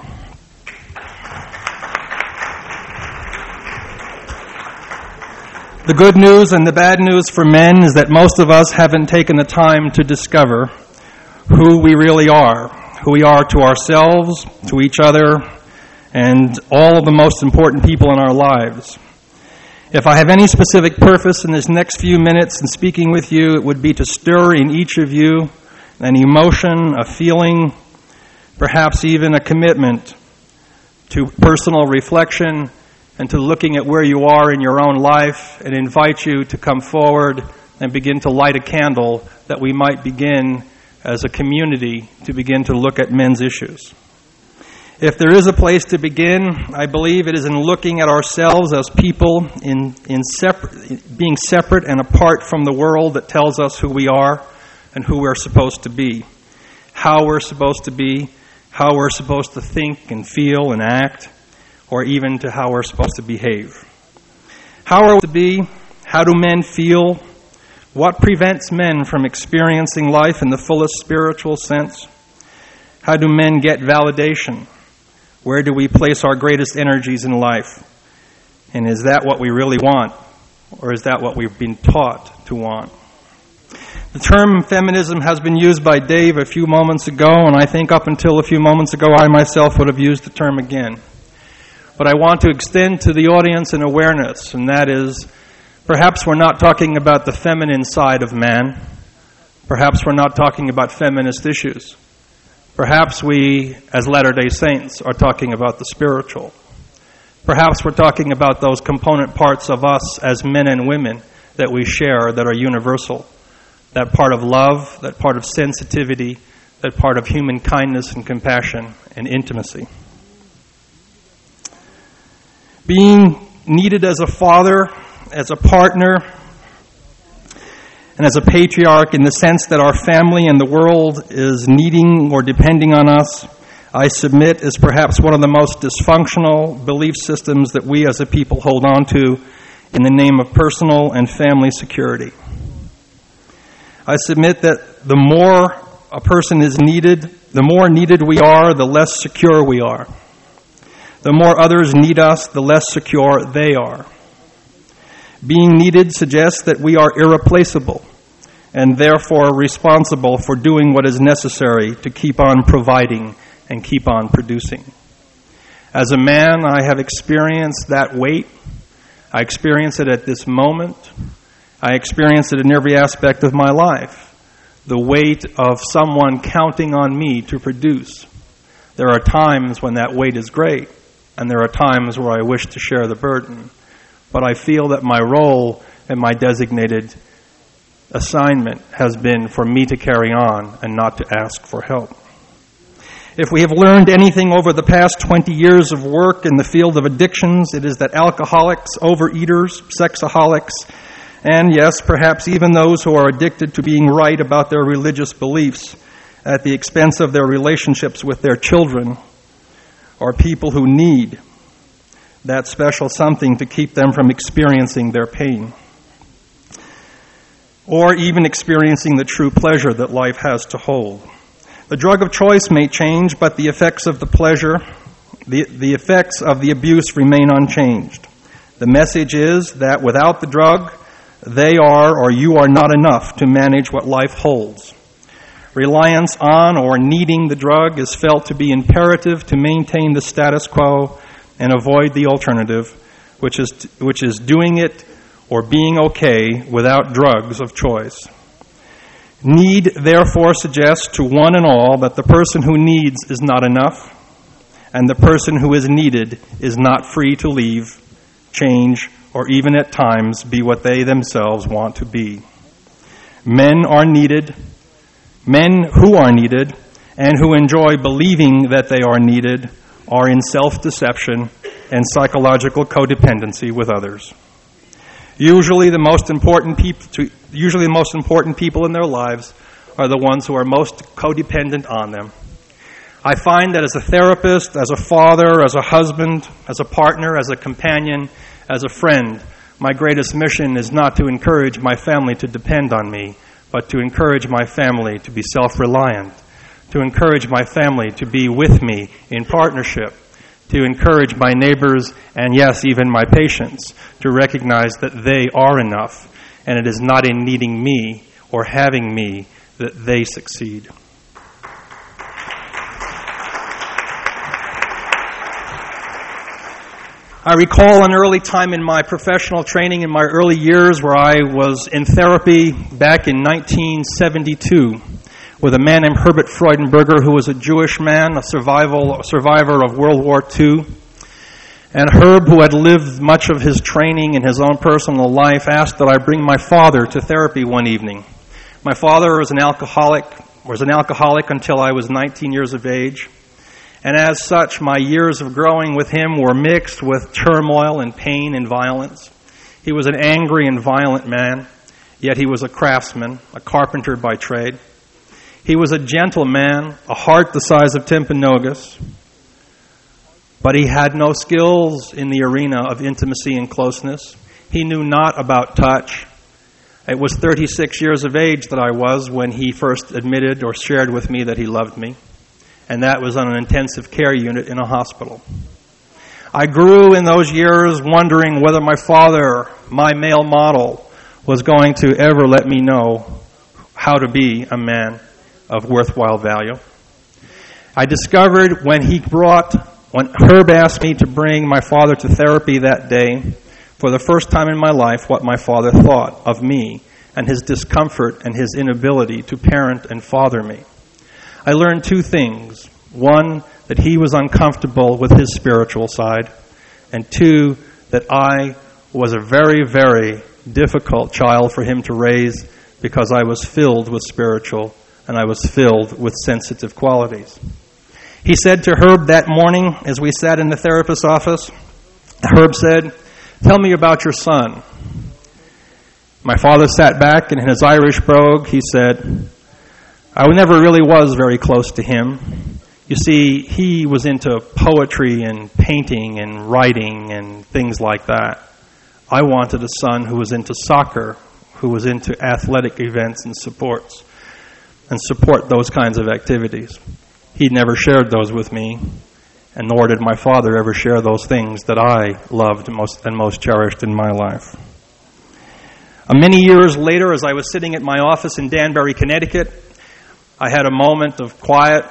The good news and the bad news for men is that most of us haven't taken the time to discover who we really are, who we are to ourselves, to each other, and all of the most important people in our lives. If I have any specific purpose in this next few minutes in speaking with you, it would be to stir in each of you an emotion, a feeling, perhaps even a commitment to personal reflection and to looking at where you are in your own life, and invite you to come forward and begin to light a candle that we might begin as a community to begin to look at men's issues. If there is a place to begin, I believe it is in looking at ourselves as people, in, in separate, being separate and apart from the world that tells us who we are and who we're supposed to be, how we're supposed to be, how we're supposed to think and feel and act, or even to how we're supposed to behave. How are we to be? How do men feel? What prevents men from experiencing life in the fullest spiritual sense? How do men get validation? Where do we place our greatest energies in life? And is that what we really want? Or is that what we've been taught to want? The term feminism has been used by Dave a few moments ago, and I think up until a few moments ago I myself would have used the term again. But I want to extend to the audience an awareness, and that is, perhaps we're not talking about the feminine side of man. Perhaps we're not talking about feminist issues. Perhaps we, as Latter-day Saints, are talking about the spiritual. Perhaps we're talking about those component parts of us as men and women that we share that are universal. That part of love, that part of sensitivity, that part of human kindness and compassion and intimacy. Being needed as a father, as a partner, and as a patriarch, in the sense that our family and the world is needing or depending on us, I submit is perhaps one of the most dysfunctional belief systems that we as a people hold on to in the name of personal and family security. I submit that the more a person is needed, the more needed we are, the less secure we are. The more others need us, the less secure they are. Being needed suggests that we are irreplaceable and therefore responsible for doing what is necessary to keep on providing and keep on producing. As a man, I have experienced that weight. I experience it at this moment. I experience it in every aspect of my life. The weight of someone counting on me to produce. There are times when that weight is great, and there are times where I wish to share the burden. But I feel that my role and my designated assignment has been for me to carry on and not to ask for help. If we have learned anything over the past twenty years of work in the field of addictions, it is that alcoholics, overeaters, sexaholics, and yes, perhaps even those who are addicted to being right about their religious beliefs at the expense of their relationships with their children, are people who need that special something to keep them from experiencing their pain, or even experiencing the true pleasure that life has to hold. The drug of choice may change, but the effects of the pleasure, the, the effects of the abuse remain unchanged. The message is that without the drug, they are or you are not enough to manage what life holds. Reliance on or needing the drug is felt to be imperative to maintain the status quo and avoid the alternative, which is which is doing it or being okay without drugs of choice. Need, therefore, suggests to one and all that the person who needs is not enough, and the person who is needed is not free to leave, change, or even at times be what they themselves want to be. Men are needed, men who are needed, and who enjoy believing that they are needed, are in self-deception and psychological codependency with others. Usually the most important people, usually the most important people in their lives are the ones who are most codependent on them. I find that as a therapist, as a father, as a husband, as a partner, as a companion, as a friend, my greatest mission is not to encourage my family to depend on me, but to encourage my family to be self-reliant, to encourage my family to be with me in partnership, to encourage my neighbors and, yes, even my patients to recognize that they are enough, and it is not in needing me or having me that they succeed. I recall an early time in my professional training in my early years where I was in therapy back in nineteen seventy-two with a man named Herbert Freudenberger, who was a Jewish man, a survival, a survivor of World War Two. And Herb, who had lived much of his training in his own personal life, asked that I bring my father to therapy one evening. My father was an alcoholic, was an alcoholic until I was nineteen years of age. And as such, my years of growing with him were mixed with turmoil and pain and violence. He was an angry and violent man, yet he was a craftsman, a carpenter by trade. He was a gentle man, a heart the size of Timpanogos, but he had no skills in the arena of intimacy and closeness. He knew not about touch. It was thirty-six years of age that I was when he first admitted or shared with me that he loved me, and that was on an intensive care unit in a hospital. I grew in those years wondering whether my father, my male model, was going to ever let me know how to be a man of worthwhile value. I discovered when he brought, when Herb asked me to bring my father to therapy that day, for the first time in my life, what my father thought of me and his discomfort and his inability to parent and father me. I learned two things. One, that he was uncomfortable with his spiritual side, and two, that I was a very, very difficult child for him to raise because I was filled with spiritual and I was filled with sensitive qualities. He said to Herb that morning as we sat in the therapist's office, Herb said, "Tell me about your son." My father sat back and in his Irish brogue he said, "I never really was very close to him. You see, he was into poetry and painting and writing and things like that. I wanted a son who was into soccer, who was into athletic events and supports, and support those kinds of activities. He never shared those with me, and nor did my father ever share those things that I loved most and most cherished in my life." Uh, many years later, as I was sitting at my office in Danbury, Connecticut, I had a moment of quiet,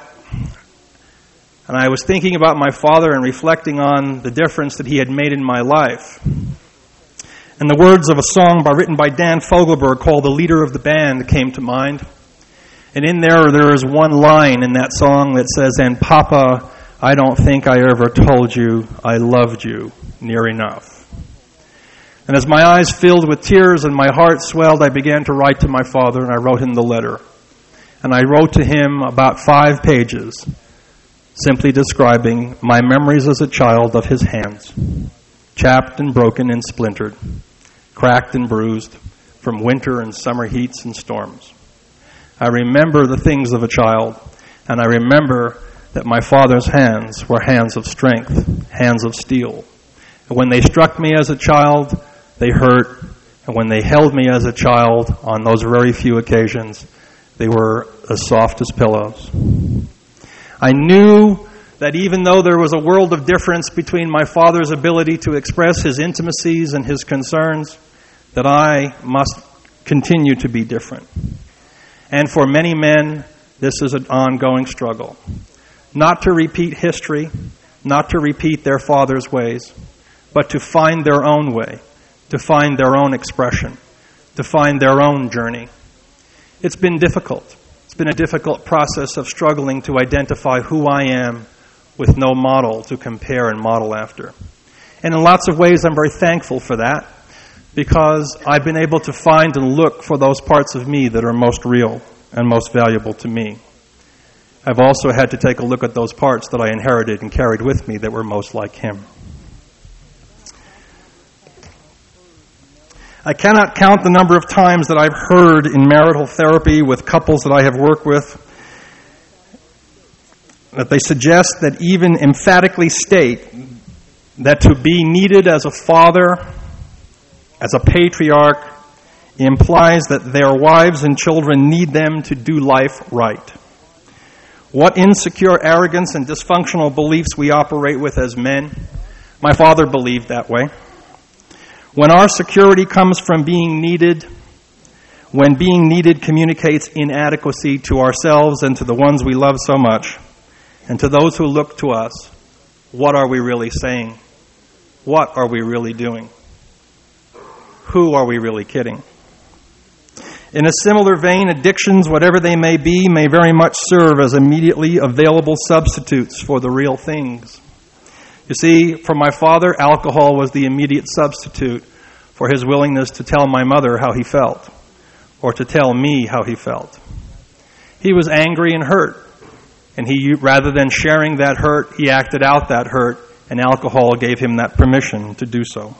and I was thinking about my father and reflecting on the difference that he had made in my life. And the words of a song by, written by Dan Fogelberg called "The Leader of the Band" came to mind. And in there, there is one line in that song that says, "And Papa, I don't think I ever told you I loved you near enough." And as my eyes filled with tears and my heart swelled, I began to write to my father, and I wrote him the letter. And I wrote to him about five pages, simply describing my memories as a child of his hands, chapped and broken and splintered, cracked and bruised from winter and summer heats and storms. I remember the things of a child, and I remember that my father's hands were hands of strength, hands of steel. And when they struck me as a child, they hurt, and when they held me as a child on those very few occasions, they were as soft as pillows. I knew that even though there was a world of difference between my father's ability to express his intimacies and his concerns, that I must continue to be different. And for many men, This is an ongoing struggle. Not to repeat history, not to repeat their father's ways, but to find their own way, to find their own expression, to find their own journey. It's been difficult. It's been a difficult process of struggling to identify who I am with no model to compare and model after. And in lots of ways, I'm very thankful for that, because I've been able to find and look for those parts of me that are most real and most valuable to me. I've also had to take a look at those parts that I inherited and carried with me that were most like him. I cannot count the number of times that I've heard in marital therapy with couples that I have worked with that they suggest that even emphatically state that to be needed as a father, as a patriarch, implies that their wives and children need them to do life right. What insecure arrogance and dysfunctional beliefs we operate with as men. My father believed that way. When our security comes from being needed, when being needed communicates inadequacy to ourselves and to the ones we love so much, and to those who look to us, what are we really saying? What are we really doing? Who are we really kidding? In a similar vein, addictions, whatever they may be, may very much serve as immediately available substitutes for the real things. You see, for my father, alcohol was the immediate substitute for his willingness to tell my mother how he felt, or to tell me how he felt. He was angry and hurt, and he, rather than sharing that hurt, he acted out that hurt, and alcohol gave him that permission to do so.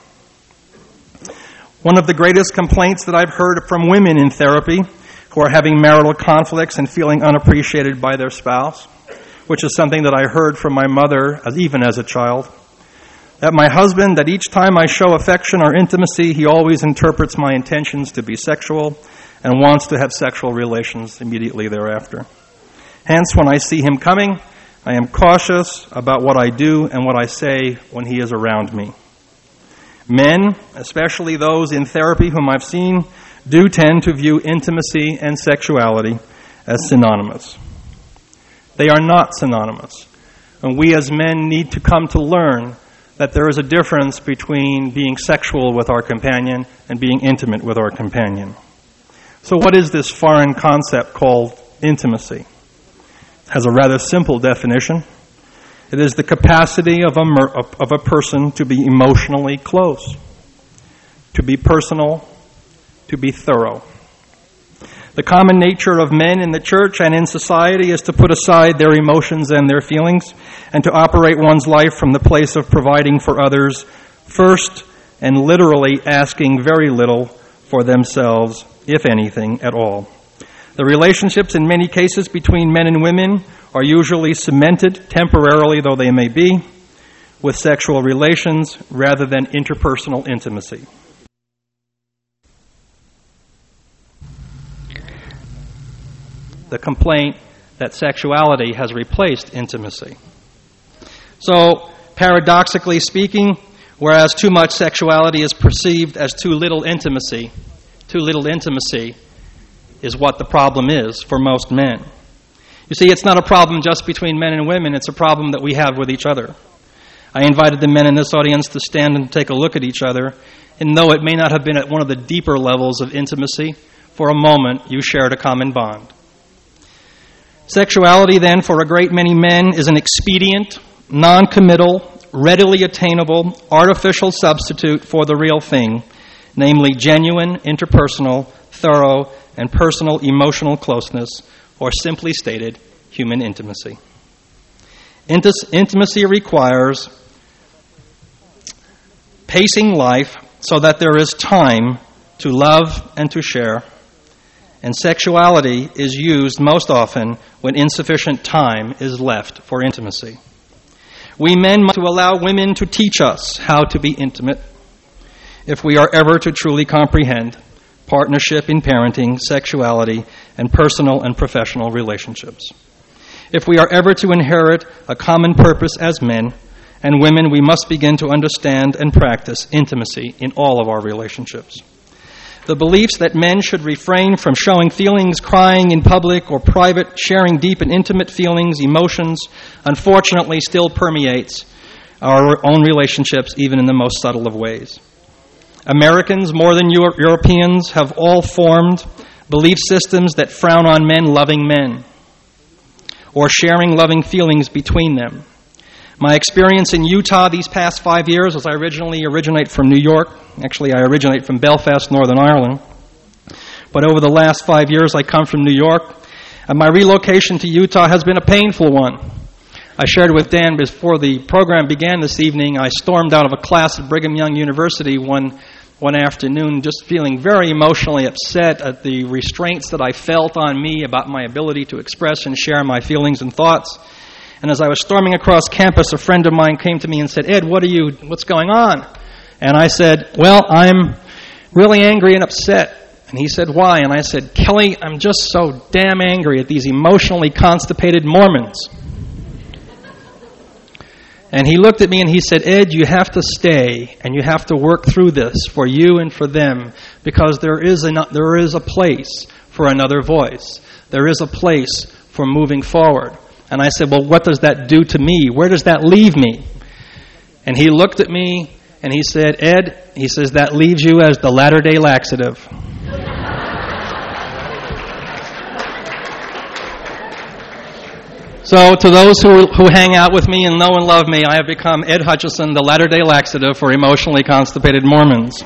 One of the greatest complaints that I've heard from women in therapy who are having marital conflicts and feeling unappreciated by their spouse, which is something that I heard from my mother as, even as a child, that my husband, that each time I show affection or intimacy, he always interprets my intentions to be sexual and wants to have sexual relations immediately thereafter. Hence, when I see him coming, I am cautious about what I do and what I say when he is around me. Men, especially those in therapy whom I've seen, do tend to view intimacy and sexuality as synonymous. They are not synonymous. And we as men need to come to learn that there is a difference between being sexual with our companion and being intimate with our companion. So what is this foreign concept called intimacy? It has a rather simple definition. It is the capacity of a, mer- of a person to be emotionally close, to be personal, to be thorough. The common nature of men in the church and in society is to put aside their emotions and their feelings and to operate one's life from the place of providing for others first and literally asking very little for themselves, if anything at all. The relationships in many cases between men and women are usually cemented, temporarily though they may be, with sexual relations rather than interpersonal intimacy. The complaint that sexuality has replaced intimacy. So, paradoxically speaking, whereas too much sexuality is perceived as too little intimacy, too little intimacy is what the problem is for most men. You see, it's not a problem just between men and women, it's a problem that we have with each other. I invited the men in this audience to stand and take a look at each other, and though it may not have been at one of the deeper levels of intimacy, for a moment you shared a common bond. Sexuality, then, for a great many men is an expedient, non-committal, readily attainable, artificial substitute for the real thing, namely genuine, interpersonal, thorough, and personal emotional closeness, or simply stated, human intimacy. Intis- intimacy requires pacing life so that there is time to love and to share, and sexuality is used most often when insufficient time is left for intimacy. We men must allow women to teach us how to be intimate if we are ever to truly comprehend partnership in parenting, sexuality, and personal and professional relationships. If we are ever to inherit a common purpose as men and women, we must begin to understand and practice intimacy in all of our relationships. The beliefs that men should refrain from showing feelings, crying in public or private, sharing deep and intimate feelings, emotions, unfortunately still permeates our own relationships, even in the most subtle of ways. Americans, more than Euro- Europeans, have all formed belief systems that frown on men loving men or sharing loving feelings between them. My experience in Utah these past five years, as I originally originate from New York, actually I originate from Belfast, Northern Ireland, but over the last five years I come from New York, and my relocation to Utah has been a painful one. I shared with Dan before the program began this evening, I stormed out of a class at Brigham Young University one one afternoon just feeling very emotionally upset at the restraints that I felt on me about my ability to express and share my feelings and thoughts. And as I was storming across campus, a friend of mine came to me and said, "Ed, what are you, what's going on?" And I said, "Well, I'm really angry and upset." And he said, "Why?" And I said, "Kelly, I'm just so damn angry at these emotionally constipated Mormons." And he looked at me and he said, "Ed, you have to stay and you have to work through this for you and for them, because there is a, there is a place for another voice. There is a place for moving forward." And I said, "Well, what does that do to me? Where does that leave me?" And he looked at me and he said, "Ed," he says, "that leaves you as the latter-day laxative." So to those who who hang out with me and know and love me, I have become Ed Hutchison, the latter-day laxative for emotionally constipated Mormons.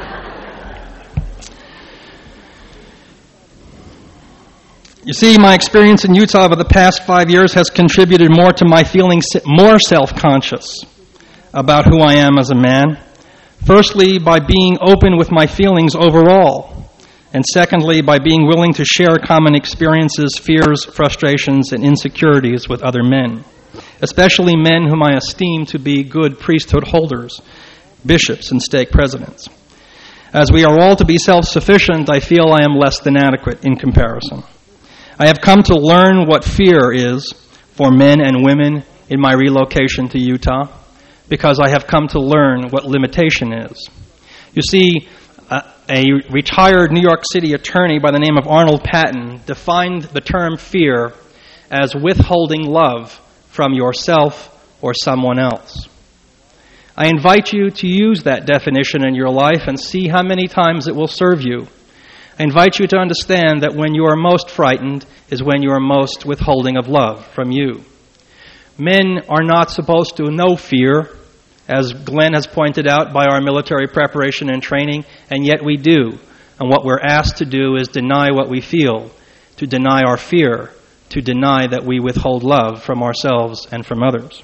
You see, my experience in Utah over the past five years has contributed more to my feeling more self-conscious about who I am as a man. Firstly, by being open with my feelings overall. And secondly, by being willing to share common experiences, fears, frustrations, and insecurities with other men, especially men whom I esteem to be good priesthood holders, bishops, and stake presidents. As we are all to be self-sufficient, I feel I am less than adequate in comparison. I have come to learn what fear is for men and women in my relocation to Utah, because I have come to learn what limitation is. You see, uh, a retired New York City attorney by the name of Arnold Patton defined the term fear as withholding love from yourself or someone else. I invite you to use that definition in your life and see how many times it will serve you. I invite you to understand that when you are most frightened is when you are most withholding of love from you. Men are not supposed to know fear, as Glenn has pointed out, by our military preparation and training, and yet we do. And what we're asked to do is deny what we feel, to deny our fear, to deny that we withhold love from ourselves and from others.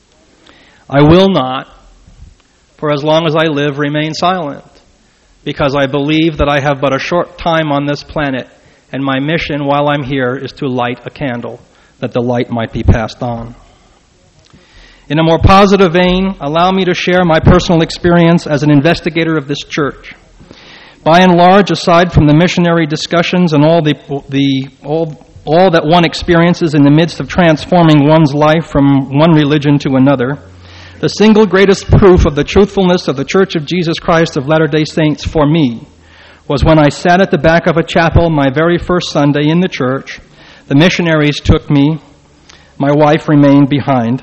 I will not, for as long as I live, remain silent, because I believe that I have but a short time on this planet, and my mission while I'm here is to light a candle, that the light might be passed on. In a more positive vein, allow me to share my personal experience as an investigator of this church. By and large, aside from the missionary discussions and all the, the all, all that one experiences in the midst of transforming one's life from one religion to another, the single greatest proof of the truthfulness of the Church of Jesus Christ of Latter-day Saints for me was when I sat at the back of a chapel my very first Sunday in the church. The missionaries took me. My wife remained behind.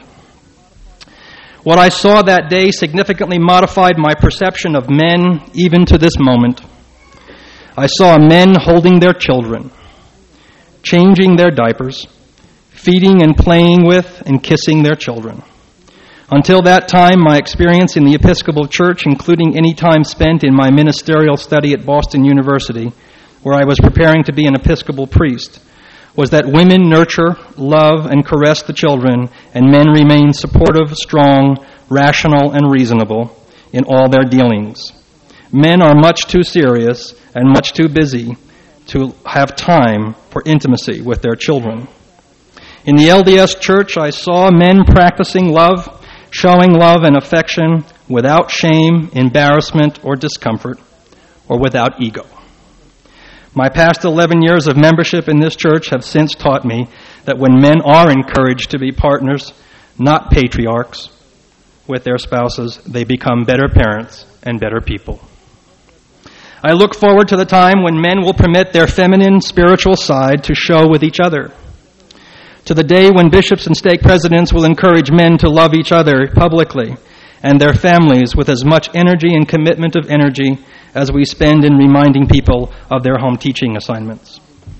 What I saw that day significantly modified my perception of men even to this moment. I saw men holding their children, changing their diapers, feeding and playing with and kissing their children. Until that time, my experience in the Episcopal Church, including any time spent in my ministerial study at Boston University, where I was preparing to be an Episcopal priest, was that women nurture, love, and caress the children, and men remain supportive, strong, rational, and reasonable in all their dealings. Men are much too serious and much too busy to have time for intimacy with their children. In the L D S Church, I saw men practicing love, showing love and affection without shame, embarrassment, or discomfort, or without ego. My past eleven years of membership in this church have since taught me that when men are encouraged to be partners, not patriarchs, with their spouses, they become better parents and better people. I look forward to the time when men will permit their feminine spiritual side to show with each other. To the day when bishops and stake presidents will encourage men to love each other publicly and their families with as much energy and commitment of energy as we spend in reminding people of their home teaching assignments.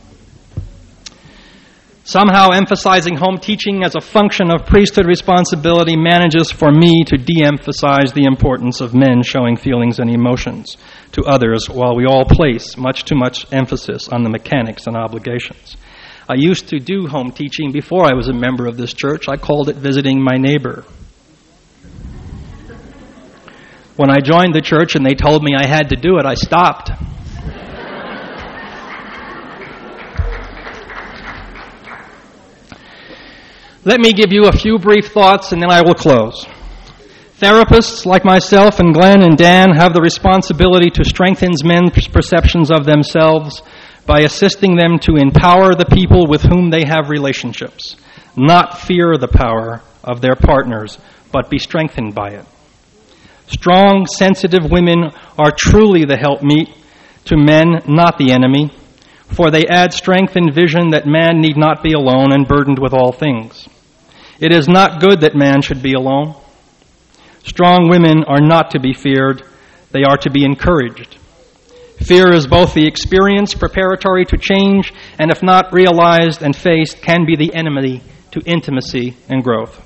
Somehow emphasizing home teaching as a function of priesthood responsibility manages for me to de-emphasize the importance of men showing feelings and emotions to others while we all place much too much emphasis on the mechanics and obligations. I used to do home teaching before I was a member of this church. I called it visiting my neighbor. When I joined the church and they told me I had to do it, I stopped. Let me give you a few brief thoughts and then I will close. Therapists like myself and Glenn and Dan have the responsibility to strengthen men's perceptions of themselves by assisting them to empower the people with whom they have relationships, not fear the power of their partners, but be strengthened by it. Strong, sensitive women are truly the helpmeet to men, not the enemy, for they add strength and vision that man need not be alone and burdened with all things. It is not good that man should be alone. Strong women are not to be feared, they are to be encouraged. Fear is both the experience preparatory to change, and if not realized and faced, can be the enemy to intimacy and growth.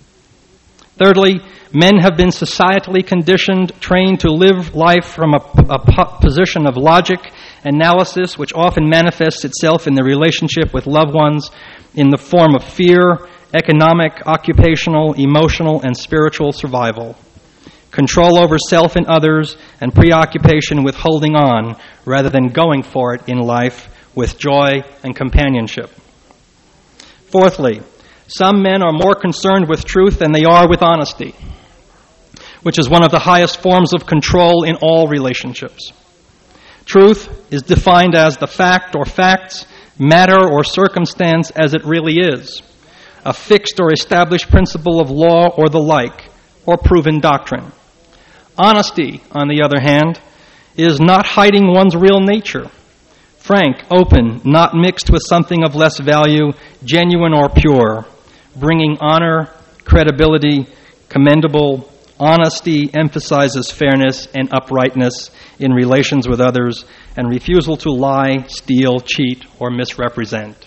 Thirdly, men have been societally conditioned, trained to live life from a, a position of logic, analysis, which often manifests itself in the relationship with loved ones in the form of fear, economic, occupational, emotional, and spiritual survival. Control over self and others, and preoccupation with holding on rather than going for it in life with joy and companionship. Fourthly, some men are more concerned with truth than they are with honesty, which is one of the highest forms of control in all relationships. Truth is defined as the fact or facts, matter or circumstance as it really is, a fixed or established principle of law or the like, or proven doctrine. Honesty, on the other hand, is not hiding one's real nature. Frank, open, not mixed with something of less value, genuine or pure, bringing honor, credibility, commendable. Honesty emphasizes fairness and uprightness in relations with others and refusal to lie, steal, cheat, or misrepresent.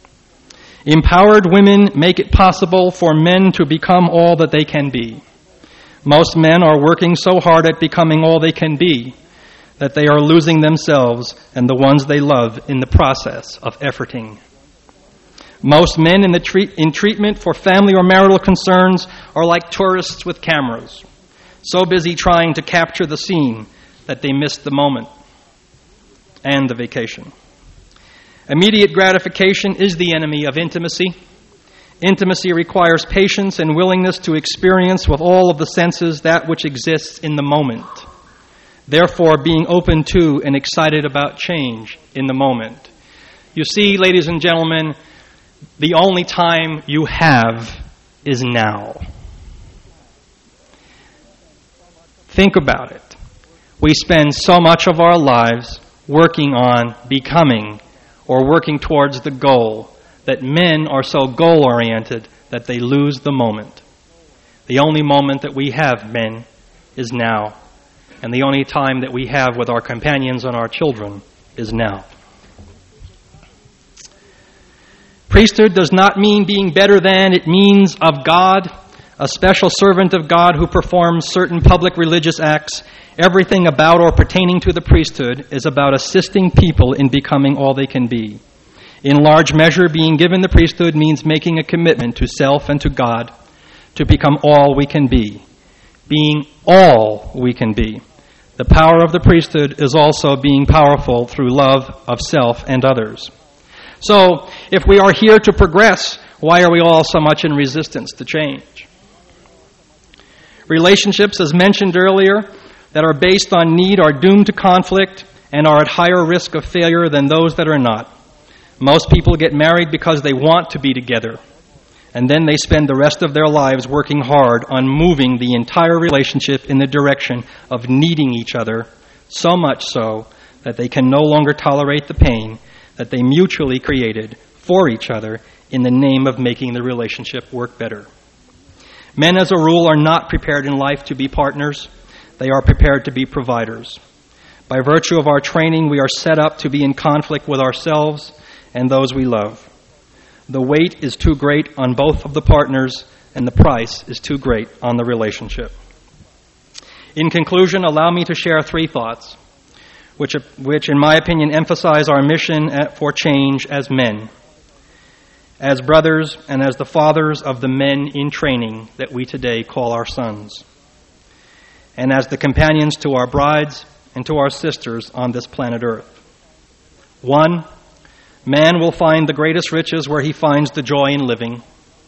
Empowered women make it possible for men to become all that they can be. Most men are working so hard at becoming all they can be that they are losing themselves and the ones they love in the process of efforting. Most men in, the treat, in treatment for family or marital concerns are like tourists with cameras, so busy trying to capture the scene that they miss the moment and the vacation. Immediate gratification is the enemy of intimacy. Intimacy requires patience and willingness to experience with all of the senses that which exists in the moment. Therefore, being open to and excited about change in the moment. You see, ladies and gentlemen, the only time you have is now. Think about it. We spend so much of our lives working on becoming or working towards the goal that men are so goal-oriented that they lose the moment. The only moment that we have, men, is now. And the only time that we have with our companions and our children is now. Priesthood does not mean being better than, it means of God, a special servant of God who performs certain public religious acts. Everything about or pertaining to the priesthood is about assisting people in becoming all they can be. In large measure, being given the priesthood means making a commitment to self and to God to become all we can be. Being all we can be. The power of the priesthood is also being powerful through love of self and others. So, if we are here to progress, why are we all so much in resistance to change? Relationships, as mentioned earlier, that are based on need are doomed to conflict and are at higher risk of failure than those that are not. Most people get married because they want to be together, and then they spend the rest of their lives working hard on moving the entire relationship in the direction of needing each other, so much so that they can no longer tolerate the pain that they mutually created for each other in the name of making the relationship work better. Men, as a rule, are not prepared in life to be partners. They are prepared to be providers. By virtue of our training, we are set up to be in conflict with ourselves and those we love. The weight is too great on both of the partners, and the price is too great on the relationship. In conclusion, allow me to share three thoughts, which, which in my opinion, emphasize our mission for change as men, as brothers, and as the fathers of the men in training that we today call our sons, and as the companions to our brides and to our sisters on this planet Earth. One, man will find the greatest riches where he finds the joy in living.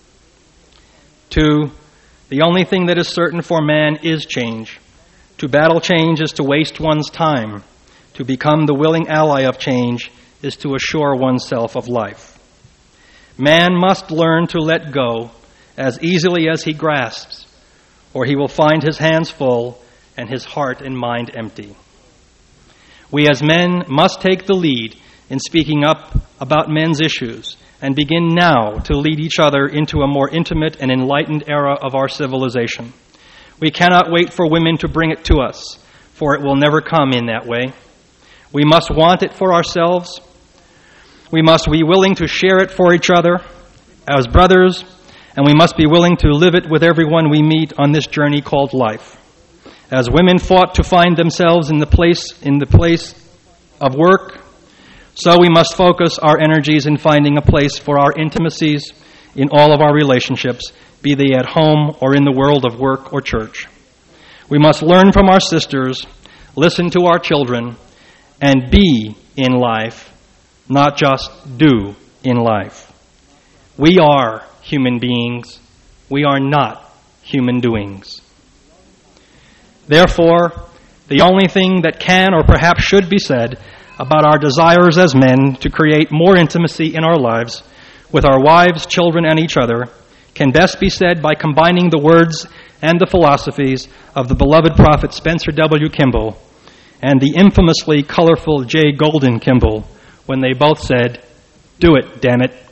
Two, the only thing that is certain for man is change. To battle change is to waste one's time. To become the willing ally of change is to assure oneself of life. Man must learn to let go as easily as he grasps, or he will find his hands full and his heart and mind empty. We as men must take the lead in speaking up about men's issues and begin now to lead each other into a more intimate and enlightened era of our civilization. We cannot wait for women to bring it to us, for it will never come in that way. We must want it for ourselves. We must be willing to share it for each other as brothers, and we must be willing to live it with everyone we meet on this journey called life. As women fought to find themselves in the place in the place of work, so we must focus our energies in finding a place for our intimacies in all of our relationships, be they at home or in the world of work or church. We must learn from our sisters, listen to our children, and be in life, not just do in life. We are human beings. We are not human doings. Therefore, the only thing that can or perhaps should be said about our desires as men to create more intimacy in our lives with our wives, children, and each other can best be said by combining the words and the philosophies of the beloved prophet Spencer W. Kimball and the infamously colorful J. Golden Kimball when they both said, "Do it, damn it."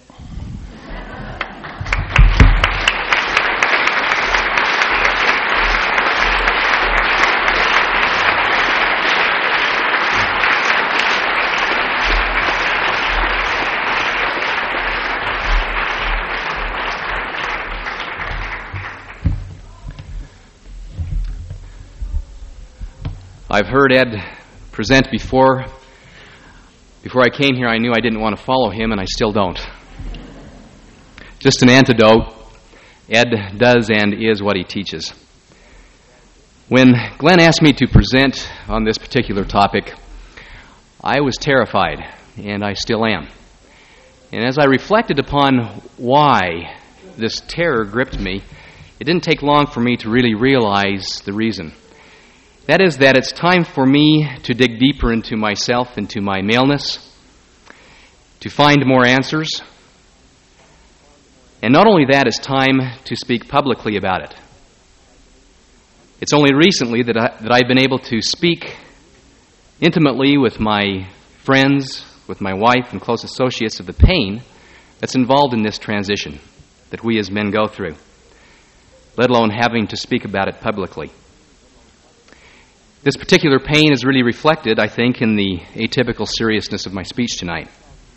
I've heard Ed present before. Before I came here, I knew I didn't want to follow him, and I still don't. Just an antidote. Ed does and is what he teaches. When Glenn asked me to present on this particular topic, I was terrified, and I still am. And as I reflected upon why this terror gripped me, it didn't take long for me to really realize the reason. That is that it's time for me to dig deeper into myself, into my maleness, to find more answers. And not only that, it's time to speak publicly about it. It's only recently that, I, that I've been able to speak intimately with my friends, with my wife and close associates of the pain that's involved in this transition that we as men go through, let alone having to speak about it publicly. This particular pain is really reflected, I think, in the atypical seriousness of my speech tonight.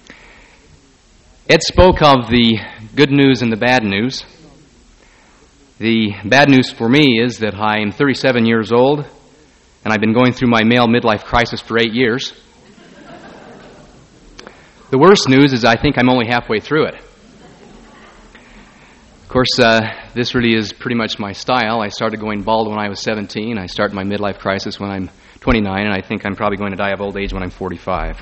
Ed spoke of the good news and the bad news. The bad news for me is that I am thirty-seven years old, and I've been going through my male midlife crisis for eight years. The worst news is I think I'm only halfway through it. Of course, uh, this really is pretty much my style. I started going bald when I was seventeen. I started my midlife crisis when I'm twenty-nine, and I think I'm probably going to die of old age when I'm forty-five.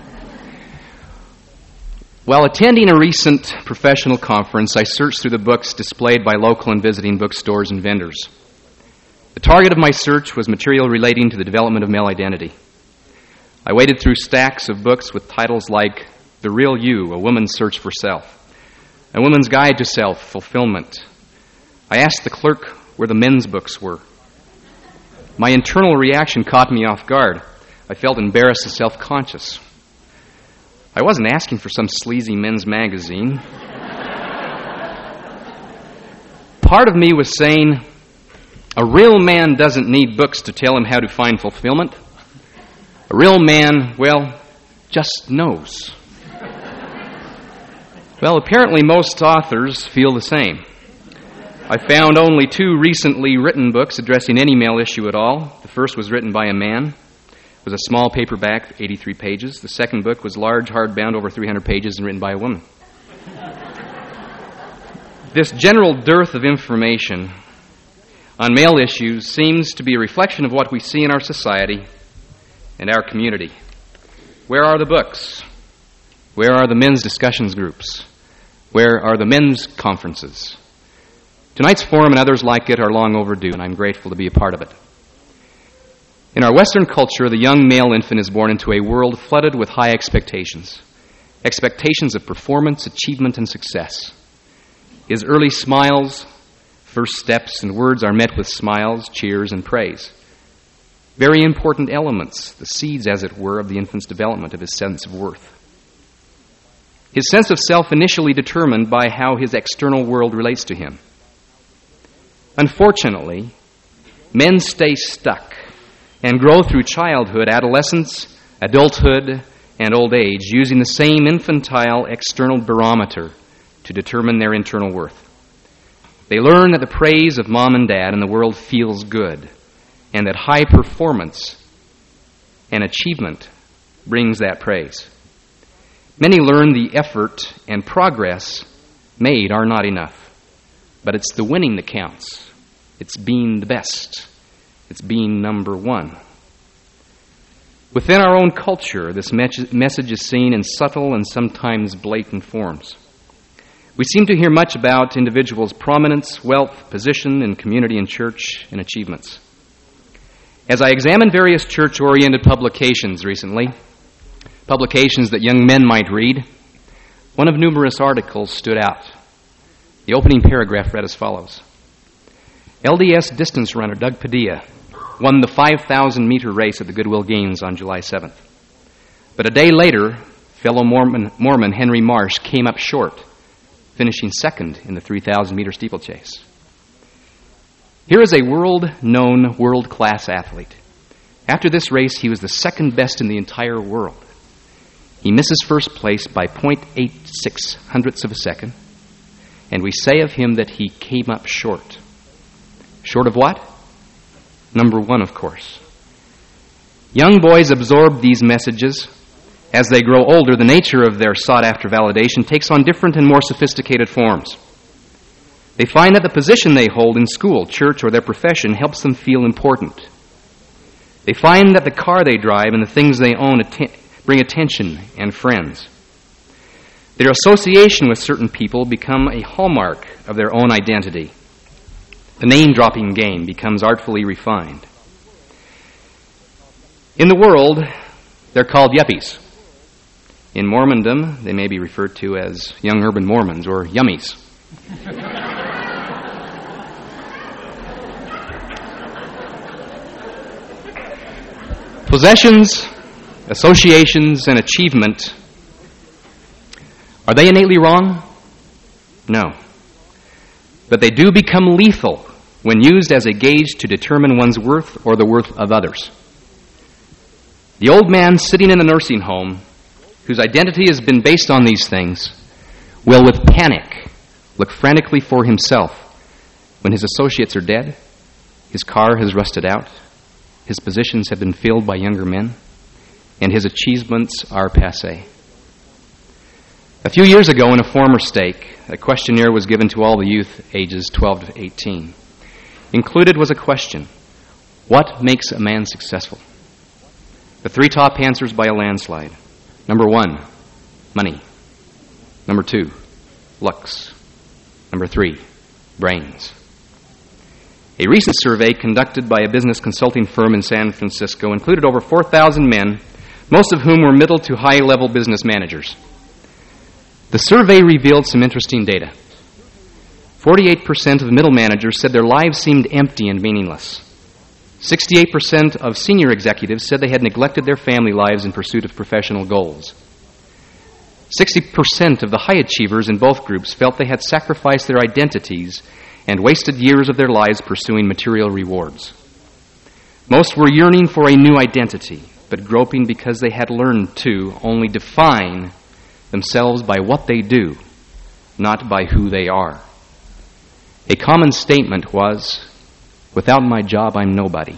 While attending a recent professional conference, I searched through the books displayed by local and visiting bookstores and vendors. The target of my search was material relating to the development of male identity. I waded through stacks of books with titles like The Real You, A Woman's Search for Self, A Woman's Guide to Self-Fulfillment. I asked the clerk where the men's books were. My internal reaction caught me off guard. I felt embarrassed and self-conscious. I wasn't asking for some sleazy men's magazine. Part of me was saying, a real man doesn't need books to tell him how to find fulfillment. A real man, well, just knows. Well, apparently most authors feel the same. I found only two recently written books addressing any male issue at all. The first was written by a man. It was a small paperback, eighty-three pages. The second book was large, hardbound, over three hundred pages, and written by a woman. This general dearth of information on male issues seems to be a reflection of what we see in our society and our community. Where are the books? Where are the men's discussions groups? Where are the men's conferences? Tonight's forum and others like it are long overdue, and I'm grateful to be a part of it. In our Western culture, the young male infant is born into a world flooded with high expectations. Expectations of performance, achievement, and success. His early smiles, first steps, and words are met with smiles, cheers, and praise. Very important elements, the seeds, as it were, of the infant's development of his sense of worth. His sense of self initially determined by how his external world relates to him. Unfortunately, men stay stuck and grow through childhood, adolescence, adulthood, and old age using the same infantile external barometer to determine their internal worth. They learn that the praise of mom and dad in the world feels good, and that high performance and achievement brings that praise. Many learn the effort and progress made are not enough, but it's the winning that counts. It's being the best. It's being number one. Within our own culture, this message is seen in subtle and sometimes blatant forms. We seem to hear much about individuals' prominence, wealth, position in community and church, and achievements. As I examined various church-oriented publications recently, publications that young men might read, one of numerous articles stood out. The opening paragraph read as follows. L D S distance runner Doug Padilla won the five thousand meter race at the Goodwill Games on July seventh. But a day later, fellow Mormon, Mormon Henry Marsh came up short, finishing second in the three thousand meter steeplechase. Here is a world-known, world-class athlete. After this race, he was the second best in the entire world. He misses first place by zero point eight six hundredths of a second, and we say of him that he came up short. Short of what? Number one, of course. Young boys absorb these messages. As they grow older, the nature of their sought-after validation takes on different and more sophisticated forms. They find that the position they hold in school, church, or their profession helps them feel important. They find that the car they drive and the things they own atten- bring attention and friends. Their association with certain people become a hallmark of their own identity. The name-dropping game becomes artfully refined. In the world, they're called yuppies. In Mormondom, they may be referred to as young urban Mormons or yummies. Possessions, associations, and achievement, are they innately wrong? No. But they do become lethal when used as a gauge to determine one's worth or the worth of others. The old man sitting in a nursing home, whose identity has been based on these things, will with panic look frantically for himself when his associates are dead, his car has rusted out, his positions have been filled by younger men, and his achievements are passé. A few years ago in a former stake, a questionnaire was given to all the youth ages twelve to eighteen. Included was a question, what makes a man successful? The three top answers by a landslide. Number one, money. Number two, looks. Number three, brains. A recent survey conducted by a business consulting firm in San Francisco included over four thousand men, most of whom were middle to high-level business managers. The survey revealed some interesting data. forty-eight percent of middle managers said their lives seemed empty and meaningless. sixty-eight percent of senior executives said they had neglected their family lives in pursuit of professional goals. sixty percent of the high achievers in both groups felt they had sacrificed their identities and wasted years of their lives pursuing material rewards. Most were yearning for a new identity, but groping because they had learned to only define themselves by what they do, not by who they are. A common statement was, "Without my job, I'm nobody."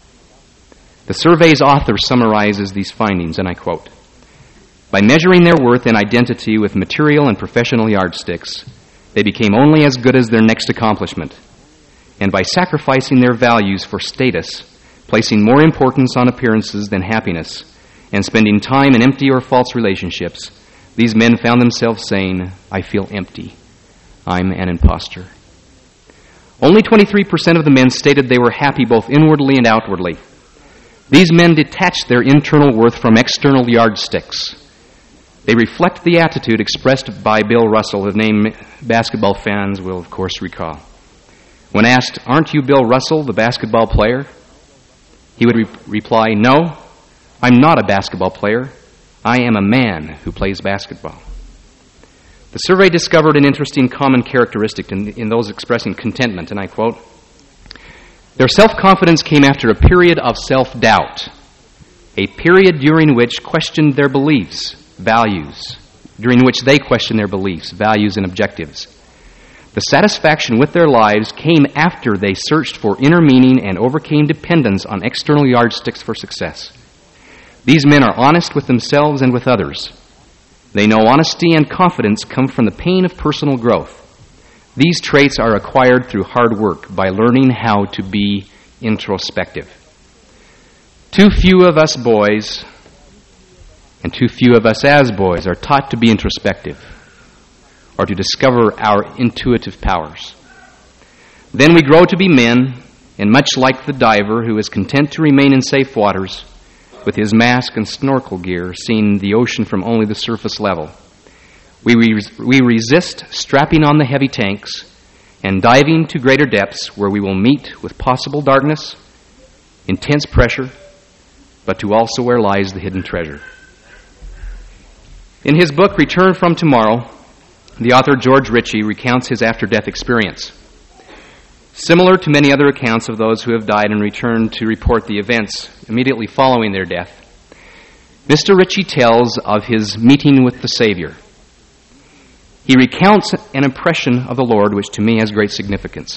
The survey's author summarizes these findings, and I quote, "By measuring their worth and identity with material and professional yardsticks, they became only as good as their next accomplishment. And by sacrificing their values for status, placing more importance on appearances than happiness, and spending time in empty or false relationships, these men found themselves saying, 'I feel empty. I'm an imposter.'" Only twenty-three percent of the men stated they were happy both inwardly and outwardly. These men detached their internal worth from external yardsticks. They reflect the attitude expressed by Bill Russell, a name basketball fans will, of course, recall. When asked, "Aren't you Bill Russell, the basketball player?" he would re- reply, "No, I'm not a basketball player. I am a man who plays basketball." The survey discovered an interesting common characteristic in, in those expressing contentment, and I quote, "Their self-confidence came after a period of self-doubt, a period during which questioned their beliefs, values, during which they questioned their beliefs, values, and objectives. The satisfaction with their lives came after they searched for inner meaning and overcame dependence on external yardsticks for success. These men are honest with themselves and with others. They know honesty and confidence come from the pain of personal growth. These traits are acquired through hard work by learning how to be introspective. Too few of us boys and too few of us as boys are taught to be introspective or to discover our intuitive powers. Then we grow to be men, and much like the diver who is content to remain in safe waters with his mask and snorkel gear, seeing the ocean from only the surface level, we, re- we resist strapping on the heavy tanks and diving to greater depths where we will meet with possible darkness, intense pressure, but to also where lies the hidden treasure. In his book, Return from Tomorrow, the author George Ritchie recounts his after-death experience. Similar to many other accounts of those who have died and returned to report the events immediately following their death, Mister Ritchie tells of his meeting with the Savior. He recounts an impression of the Lord which to me has great significance.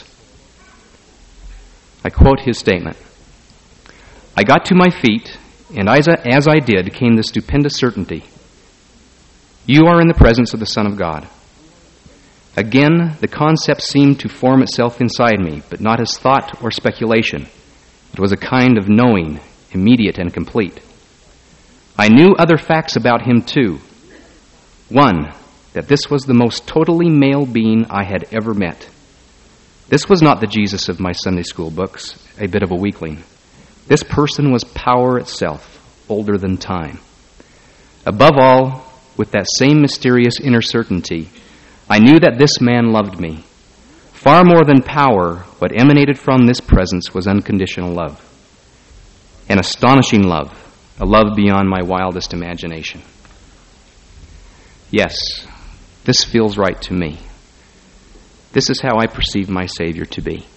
I quote his statement. "I got to my feet, and as I, as I did came the stupendous certainty. You are in the presence of the Son of God. Again, the concept seemed to form itself inside me, but not as thought or speculation. It was a kind of knowing, immediate and complete. I knew other facts about him too. One, that this was the most totally male being I had ever met. This was not the Jesus of my Sunday school books, a bit of a weakling. This person was power itself, older than time. Above all, with that same mysterious inner certainty, I knew that this man loved me. Far more than power, what emanated from this presence was unconditional love. An astonishing love, a love beyond my wildest imagination. Yes, this feels right to me. This is how I perceive my Savior to be.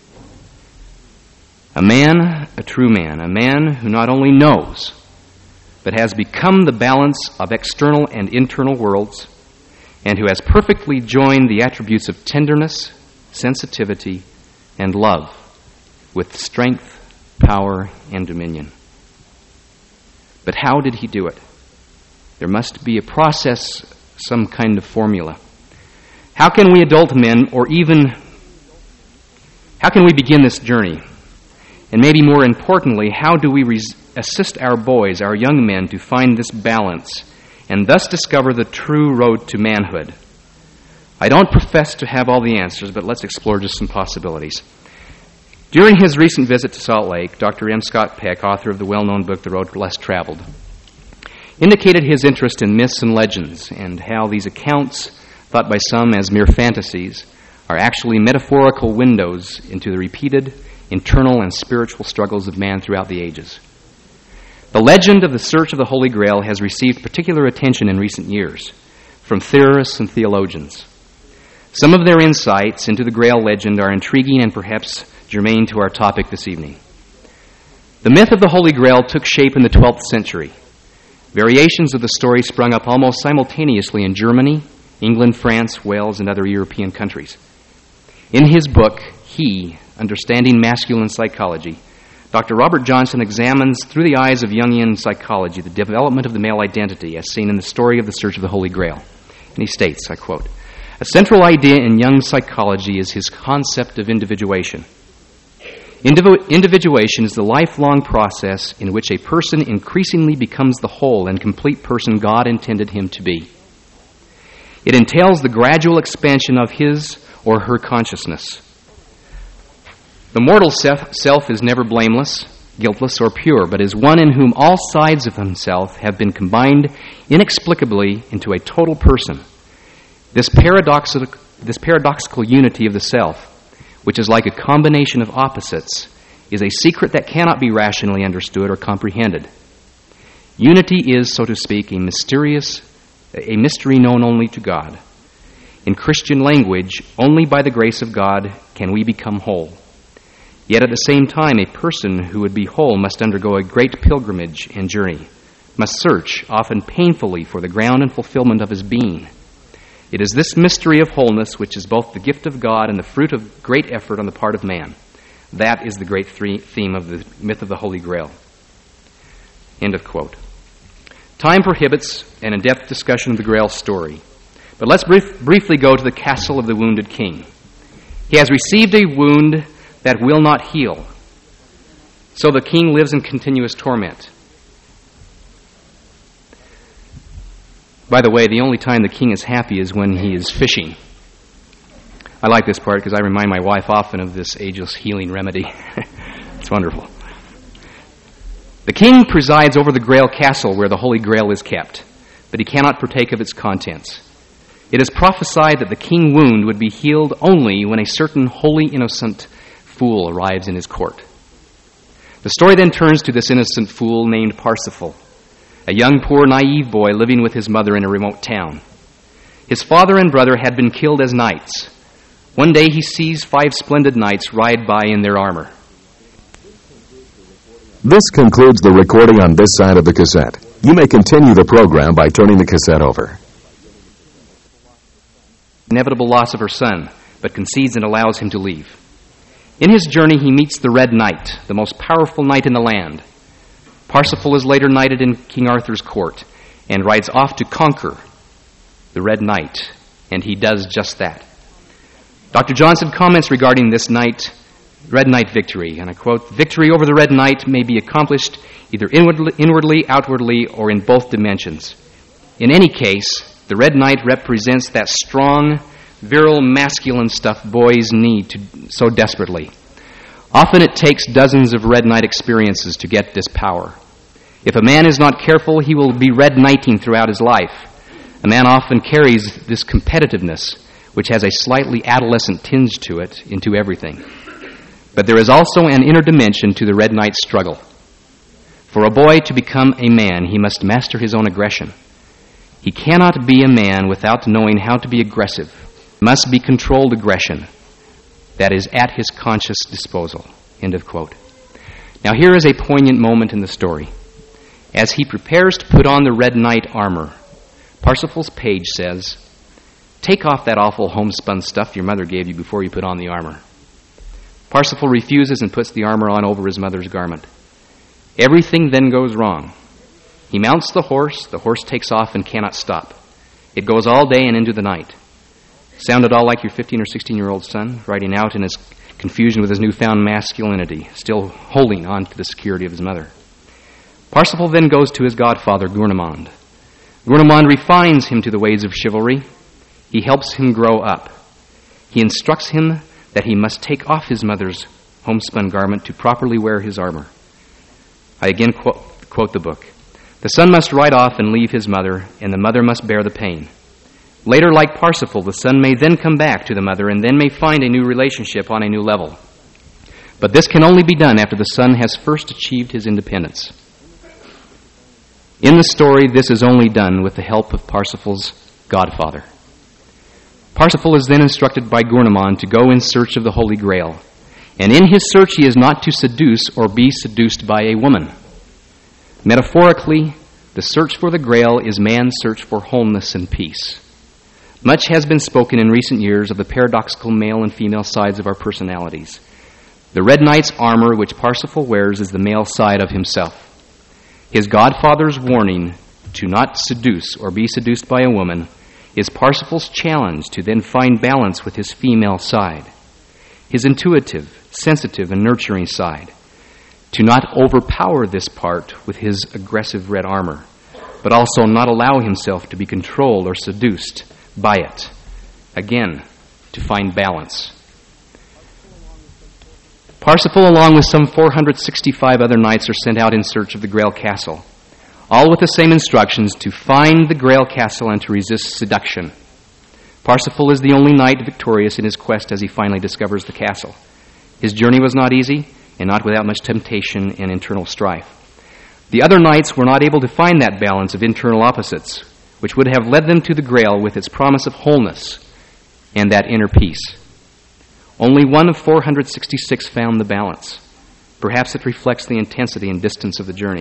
A man, a true man, a man who not only knows, but has become the balance of external and internal worlds, and who has perfectly joined the attributes of tenderness, sensitivity, and love with strength, power, and dominion. But how did he do it? There must be a process, some kind of formula. How can we adult men, or even, how can we begin this journey? And maybe more importantly, how do we res- assist our boys, our young men, to find this balance and thus discover the true road to manhood? I don't profess to have all the answers, but let's explore just some possibilities. During his recent visit to Salt Lake, Doctor M. Scott Peck, author of the well-known book, The Road Less Traveled, indicated his interest in myths and legends and how these accounts, thought by some as mere fantasies, are actually metaphorical windows into the repeated internal and spiritual struggles of man throughout the ages. The legend of the search of the Holy Grail has received particular attention in recent years from theorists and theologians. Some of their insights into the Grail legend are intriguing and perhaps germane to our topic this evening. The myth of the Holy Grail took shape in the twelfth century. Variations of the story sprung up almost simultaneously in Germany, England, France, Wales, and other European countries. In his book, He, Understanding Masculine Psychology, Doctor Robert Johnson examines through the eyes of Jungian psychology the development of the male identity as seen in the story of the search of the Holy Grail. And he states, I quote, "A central idea in Jung's psychology is his concept of individuation. Indiv- individuation is the lifelong process in which a person increasingly becomes the whole and complete person God intended him to be. It entails the gradual expansion of his or her consciousness. The mortal self is never blameless, guiltless, or pure, but is one in whom all sides of himself have been combined inexplicably into a total person. This paradoxical, this paradoxical unity of the self, which is like a combination of opposites, is a secret that cannot be rationally understood or comprehended. Unity is, so to speak, a mysterious, a mystery known only to God. In Christian language, only by the grace of God can we become whole. Yet at the same time, a person who would be whole must undergo a great pilgrimage and journey, must search, often painfully, for the ground and fulfillment of his being. It is this mystery of wholeness which is both the gift of God and the fruit of great effort on the part of man. That is the great theme of the myth of the Holy Grail." End of quote. Time prohibits an in-depth discussion of the Grail story, but let's brief, briefly go to the castle of the wounded king. He has received a wound that will not heal, so the king lives in continuous torment. By the way, the only time the king is happy is when he is fishing. I like this part because I remind my wife often of this ageless healing remedy. It's wonderful. The king presides over the Grail castle where the Holy Grail is kept, but he cannot partake of its contents. It is prophesied that the king wound would be healed only when a certain wholly innocent fool arrives in his court. The story then turns to this innocent fool named Parsifal, a young, poor, naive boy living with his mother in a remote town. His father and brother had been killed as knights. One day he sees five splendid knights ride by in their armor. This concludes the recording on this side of the cassette. You may continue the program by turning the cassette over. Inevitable loss of her son, but concedes and allows him to leave. In his journey, he meets the Red Knight, the most powerful knight in the land. Parsifal is later knighted in King Arthur's court and rides off to conquer the Red Knight, and he does just that. Doctor Johnson comments regarding this knight, Red Knight victory, and I quote, "Victory over the Red Knight may be accomplished either inwardly, inwardly, outwardly, or in both dimensions. In any case, the Red Knight represents that strong, virile, masculine stuff boys need to, so desperately. Often it takes dozens of Red Knight experiences to get this power. If a man is not careful, he will be Red Knighting throughout his life. A man often carries this competitiveness, which has a slightly adolescent tinge to it, into everything. But there is also an inner dimension to the Red Knight's struggle. For a boy to become a man, he must master his own aggression. He cannot be a man without knowing how to be aggressive. Must be controlled aggression that is at his conscious disposal." End of quote. Now here is a poignant moment in the story. As he prepares to put on the Red Knight armor, Parsifal's page says, "Take off that awful homespun stuff your mother gave you before you put on the armor." Parsifal refuses and puts the armor on over his mother's garment. Everything then goes wrong. He mounts the horse, the horse takes off and cannot stop. It goes all day and into the night. Sound at all like your fifteen or sixteen-year-old son, riding out in his confusion with his newfound masculinity, still holding on to the security of his mother. Parsifal then goes to his godfather, Gurnemann. Gurnemann refines him to the ways of chivalry. He helps him grow up. He instructs him that he must take off his mother's homespun garment to properly wear his armor. I again quote, quote the book. "The son must ride off and leave his mother, and the mother must bear the pain. Later, like Parsifal, the son may then come back to the mother and then may find a new relationship on a new level. But this can only be done after the son has first achieved his independence. In the story, this is only done with the help of Parsifal's godfather. Parsifal is then instructed by Gurnemann to go in search of the Holy Grail. And in his search, he is not to seduce or be seduced by a woman. Metaphorically, the search for the Grail is man's search for wholeness and peace. Much has been spoken in recent years of the paradoxical male and female sides of our personalities. The Red Knight's armor, which Parsifal wears, is the male side of himself. His godfather's warning to not seduce or be seduced by a woman is Parsifal's challenge to then find balance with his female side, his intuitive, sensitive, and nurturing side, to not overpower this part with his aggressive red armor, but also not allow himself to be controlled or seduced by it. Again, to find balance. Parsifal, along with some four hundred sixty-five other knights, are sent out in search of the Grail Castle, all with the same instructions: to find the Grail Castle and to resist seduction. Parsifal is the only knight victorious in his quest as he finally discovers the castle. His journey was not easy, and not without much temptation and internal strife. The other knights were not able to find that balance of internal opposites, which would have led them to the Grail with its promise of wholeness and that inner peace. Only one of four hundred sixty-six found the balance. Perhaps it reflects the intensity and distance of the journey.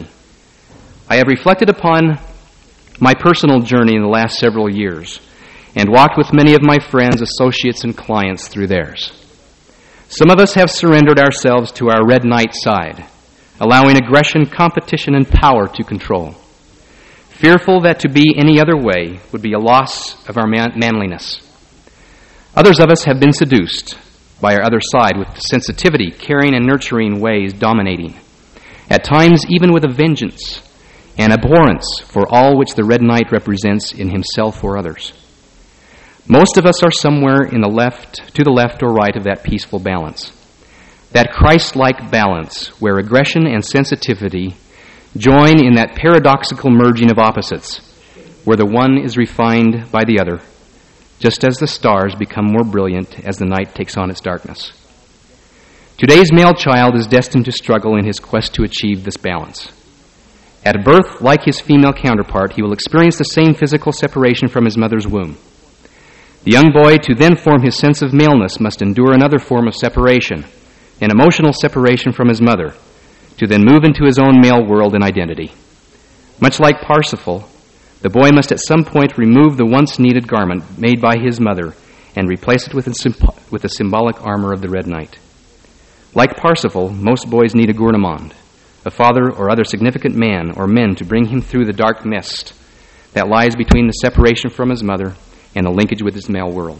I have reflected upon my personal journey in the last several years and walked with many of my friends, associates, and clients through theirs. Some of us have surrendered ourselves to our Red Knight side, allowing aggression, competition, and power to control, fearful that to be any other way would be a loss of our man- manliness. Others of us have been seduced by our other side with sensitivity, caring, and nurturing ways dominating, at times even with a vengeance and abhorrence for all which the Red Knight represents in himself or others. Most of us are somewhere in the left, to the left or right of that peaceful balance, that Christ-like balance where aggression and sensitivity join in that paradoxical merging of opposites, where the one is refined by the other, just as the stars become more brilliant as the night takes on its darkness. Today's male child is destined to struggle in his quest to achieve this balance. At birth, like his female counterpart, he will experience the same physical separation from his mother's womb. The young boy, to then form his sense of maleness, must endure another form of separation, an emotional separation from his mother, to then move into his own male world and identity. Much like Parsifal, the boy must at some point remove the once needed garment made by his mother and replace it with, a, with the symbolic armor of the Red Knight. Like Parsifal, most boys need a Gurnemann, a father or other significant man or men to bring him through the dark mist that lies between the separation from his mother and the linkage with his male world.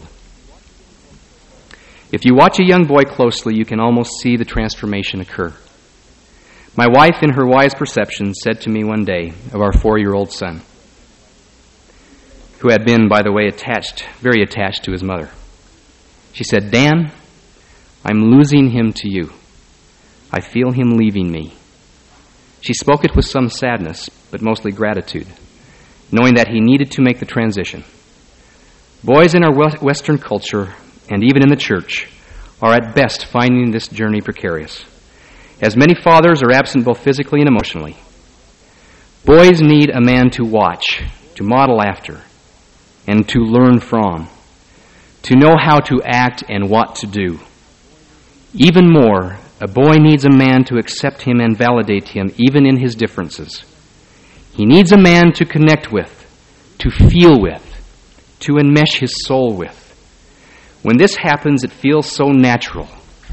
If you watch a young boy closely, you can almost see the transformation occur. My wife, in her wise perception, said to me one day of our four-year-old son, who had been, by the way, attached, very attached to his mother. She said, "Dan, I'm losing him to you. I feel him leaving me." She spoke it with some sadness, but mostly gratitude, knowing that he needed to make the transition. Boys in our Western culture, and even in the church, are at best finding this journey precarious, as many fathers are absent both physically and emotionally. Boys need a man to watch, to model after, and to learn from, to know how to act and what to do. Even more, a boy needs a man to accept him and validate him, even in his differences. He needs a man to connect with, to feel with, to enmesh his soul with. When this happens, it feels so natural,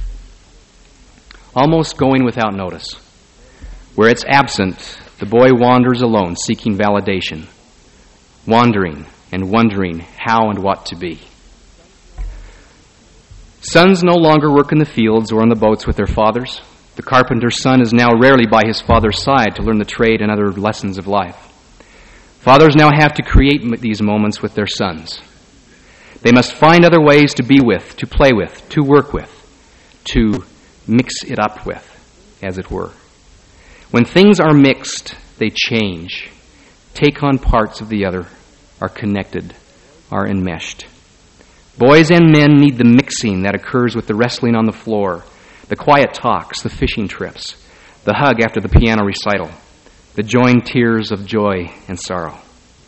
almost going without notice. Where it's absent, the boy wanders alone, seeking validation, wandering and wondering how and what to be. Sons no longer work in the fields or on the boats with their fathers. The carpenter's son is now rarely by his father's side to learn the trade and other lessons of life. Fathers now have to create these moments with their sons. They must find other ways to be with, to play with, to work with, to mix it up with, as it were. When things are mixed, they change, take on parts of the other, are connected, are enmeshed. Boys and men need the mixing that occurs with the wrestling on the floor, the quiet talks, the fishing trips, the hug after the piano recital, the joined tears of joy and sorrow.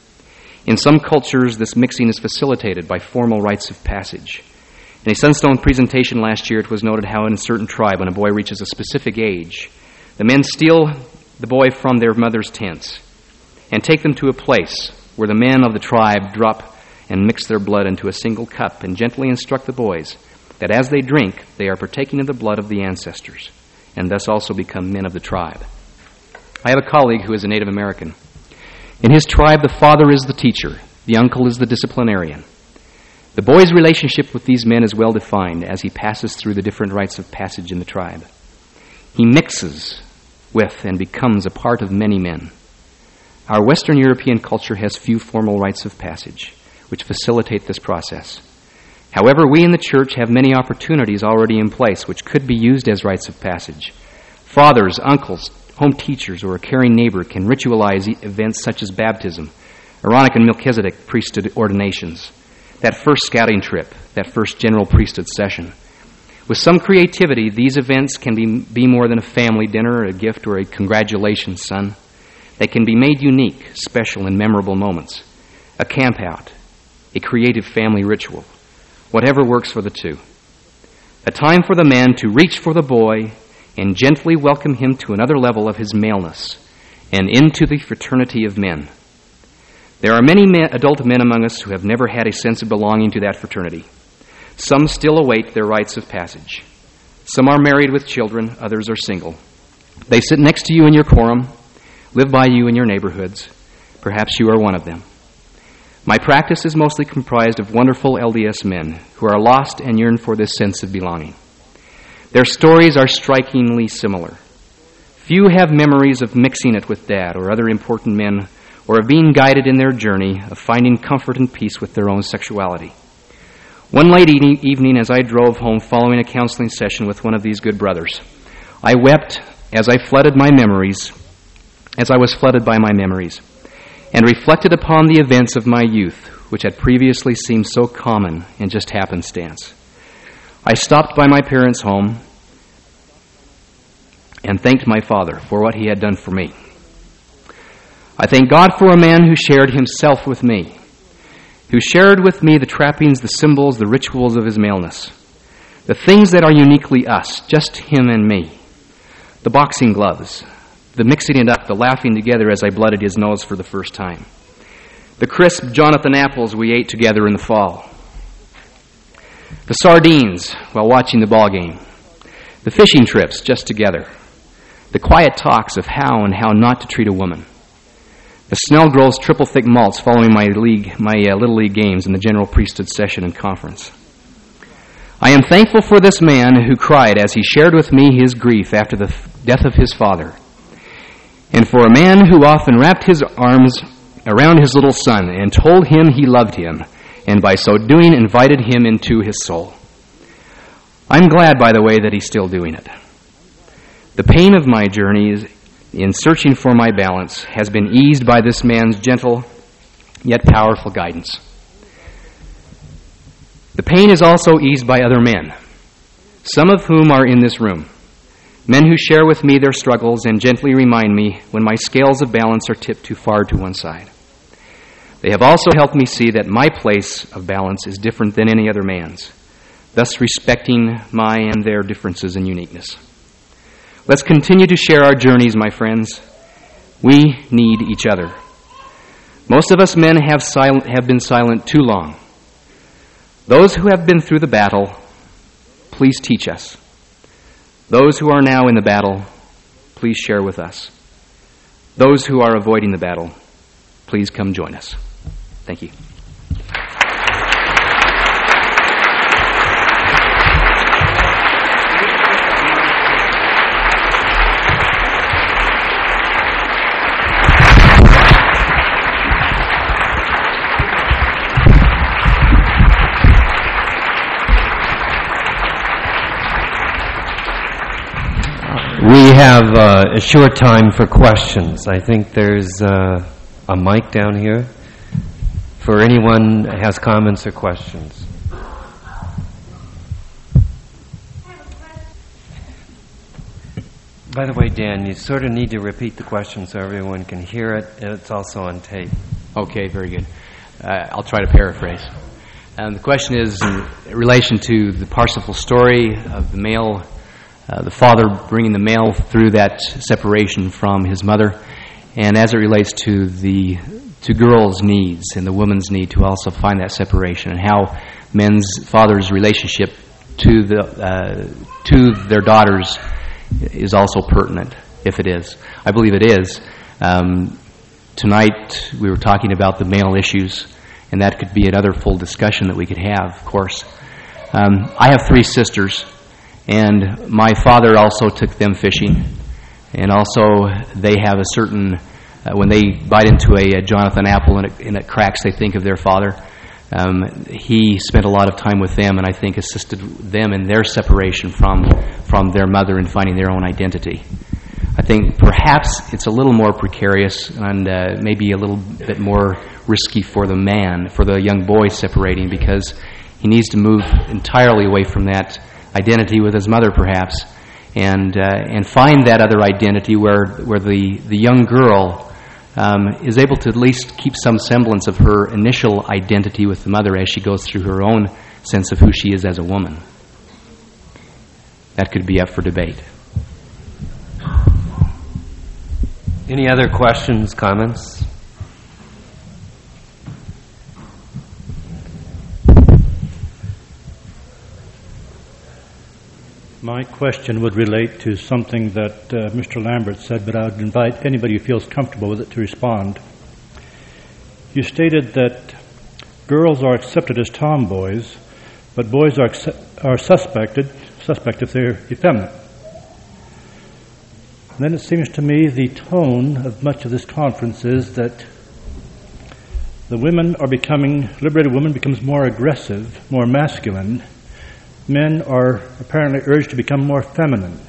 In some cultures, this mixing is facilitated by formal rites of passage. In a Sunstone presentation last year, it was noted how in a certain tribe, when a boy reaches a specific age, the men steal the boy from their mother's tents and take them to a place where the men of the tribe drop and mix their blood into a single cup and gently instruct the boys that as they drink, they are partaking of the blood of the ancestors and thus also become men of the tribe. I have a colleague who is a Native American. In his tribe, the father is the teacher, the uncle is the disciplinarian. The boy's relationship with these men is well defined as he passes through the different rites of passage in the tribe. He mixes with and becomes a part of many men. Our Western European culture has few formal rites of passage which facilitate this process. However, we in the church have many opportunities already in place which could be used as rites of passage. Fathers, uncles, home teachers, or a caring neighbor can ritualize events such as baptism, Aaronic and Melchizedek priesthood ordinations, that first scouting trip, that first general priesthood session. With some creativity, these events can be, be more than a family dinner, a gift, or a congratulations, son. They can be made unique, special, and memorable moments. A camp out, a creative family ritual, whatever works for the two. A time for the man to reach for the boy and gently welcome him to another level of his maleness and into the fraternity of men. There are many men, adult men among us who have never had a sense of belonging to that fraternity. Some still await their rites of passage. Some are married with children, others are single. They sit next to you in your quorum, live by you in your neighborhoods. Perhaps you are one of them. My practice is mostly comprised of wonderful L D S men who are lost and yearn for this sense of belonging. Their stories are strikingly similar. Few have memories of mixing it with Dad or other important men, or of being guided in their journey of finding comfort and peace with their own sexuality. One late evening as I drove home following a counseling session with one of these good brothers, I wept as I flooded my memories, as I was flooded by my memories, and reflected upon the events of my youth, which had previously seemed so common and just happenstance. I stopped by my parents' home and thanked my father for what he had done for me. I thank God for a man who shared himself with me, who shared with me the trappings, the symbols, the rituals of his maleness, the things that are uniquely us, just him and me, the boxing gloves, the mixing it up, the laughing together as I blooded his nose for the first time, the crisp Jonathan apples we ate together in the fall, the sardines while watching the ball game, the fishing trips just together, the quiet talks of how and how not to treat a woman, the Snellgrove's triple thick malts following my league, my uh, little league games in the general priesthood session and conference. I am thankful for this man who cried as he shared with me his grief after the death of his father, and for a man who often wrapped his arms around his little son and told him he loved him, and by so doing invited him into his soul. I'm glad, by the way, that he's still doing it. The pain of my journey is in searching for my balance has been eased by this man's gentle yet powerful guidance. The pain is also eased by other men, some of whom are in this room, men who share with me their struggles and gently remind me when my scales of balance are tipped too far to one side. They have also helped me see that my place of balance is different than any other man's, thus respecting my and their differences and uniqueness. Let's continue to share our journeys, my friends. We need each other. Most of us men have, silent, have been silent too long. Those who have been through the battle, please teach us. Those who are now in the battle, please share with us. Those who are avoiding the battle, please come join us. Thank you. We have uh, a short time for questions. I think there's uh, a mic down here for anyone that has comments or questions. By the way, Dan, you sort of need to repeat the question so everyone can hear it, and it's also on tape. Okay, very good. Uh, I'll try to paraphrase. Um, the question is in relation to the Parsifal story of the male, uh, the father bringing the male through that separation from his mother, and as it relates to the to girls' needs and the woman's need to also find that separation, and how men's fathers' relationship to the uh, to their daughters is also pertinent, if it is. I believe it is. Um, tonight we were talking about the male issues, and that could be another full discussion that we could have, of course. Um, I have three sisters, and my father also took them fishing, and also they have a certain, uh, when they bite into a, a Jonathan apple and it, and it cracks, they think of their father. Um, he spent a lot of time with them, and I think assisted them in their separation from from their mother and finding their own identity. I think perhaps it's a little more precarious and uh, maybe a little bit more risky for the man, for the young boy separating, because he needs to move entirely away from that identity with his mother, perhaps, and uh, and find that other identity where where the, the young girl um, is able to at least keep some semblance of her initial identity with the mother as she goes through her own sense of who she is as a woman. That could be up for debate. Any other questions, comments? My question would relate to something that uh, Mister Lambert said, but I would invite anybody who feels comfortable with it to respond. You stated that girls are accepted as tomboys, but boys are are suspected, suspect if they're effeminate. And then it seems to me the tone of much of this conference is that the women are becoming, liberated women becomes more aggressive, more masculine. Men are apparently urged to become more feminine.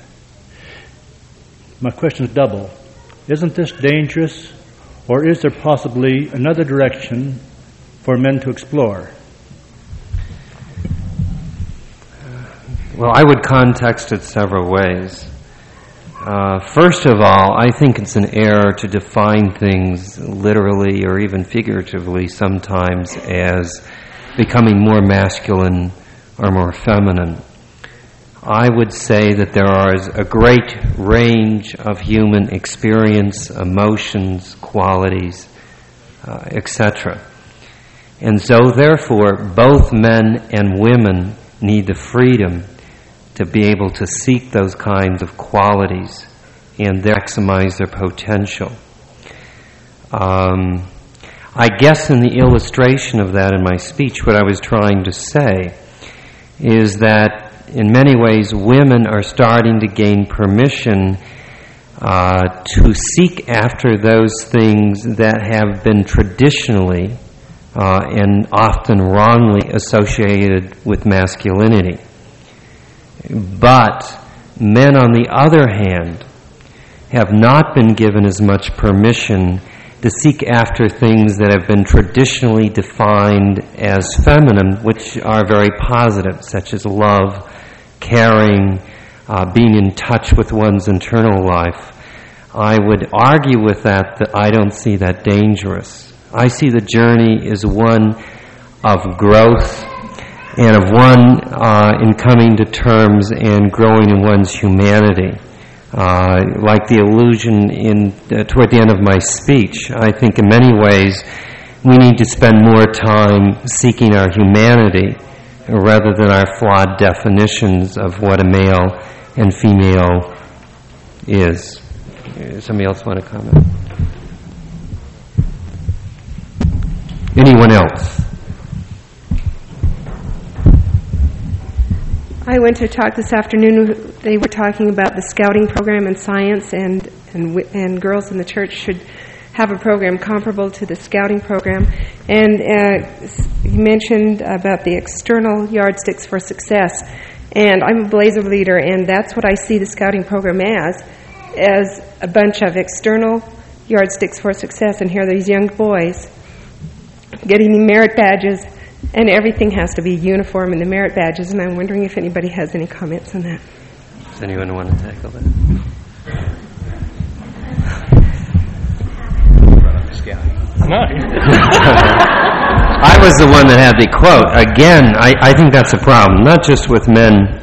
My question is double. Isn't this dangerous, or is there possibly another direction for men to explore? Well, I would context it several ways. Uh, first of all, I think it's an error to define things literally or even figuratively sometimes as becoming more masculine or more feminine. I would say that there is a great range of human experience, emotions, qualities, uh, et cetera. And so, therefore, both men and women need the freedom to be able to seek those kinds of qualities and maximize their potential. Um, I guess in the illustration of that in my speech, what I was trying to say is that in many ways women are starting to gain permission uh, to seek after those things that have been traditionally uh, and often wrongly associated with masculinity. But men, on the other hand, have not been given as much permission to seek after things that have been traditionally defined as feminine, which are very positive, such as love, caring, uh, being in touch with one's internal life. I would argue with that that I don't see that dangerous. I see the journey as one of growth and of one uh, in coming to terms and growing in one's humanity. Uh, like the allusion in uh, toward the end of my speech, I think in many ways we need to spend more time seeking our humanity rather than our flawed definitions of what a male and female is. Somebody else want to comment? Anyone else? I went to a talk this afternoon. They were talking about the scouting program in science, and, and and girls in the church should have a program comparable to the scouting program. And uh, he mentioned about the external yardsticks for success. And I'm a Blazer leader, and that's what I see the scouting program as, as a bunch of external yardsticks for success. And here are these young boys getting merit badges, and everything has to be uniform in the merit badges, and I'm wondering if anybody has any comments on that. Does anyone want to tackle that? Scouting. No. I was the one that had the quote. Again, I, I think that's a problem, not just with men,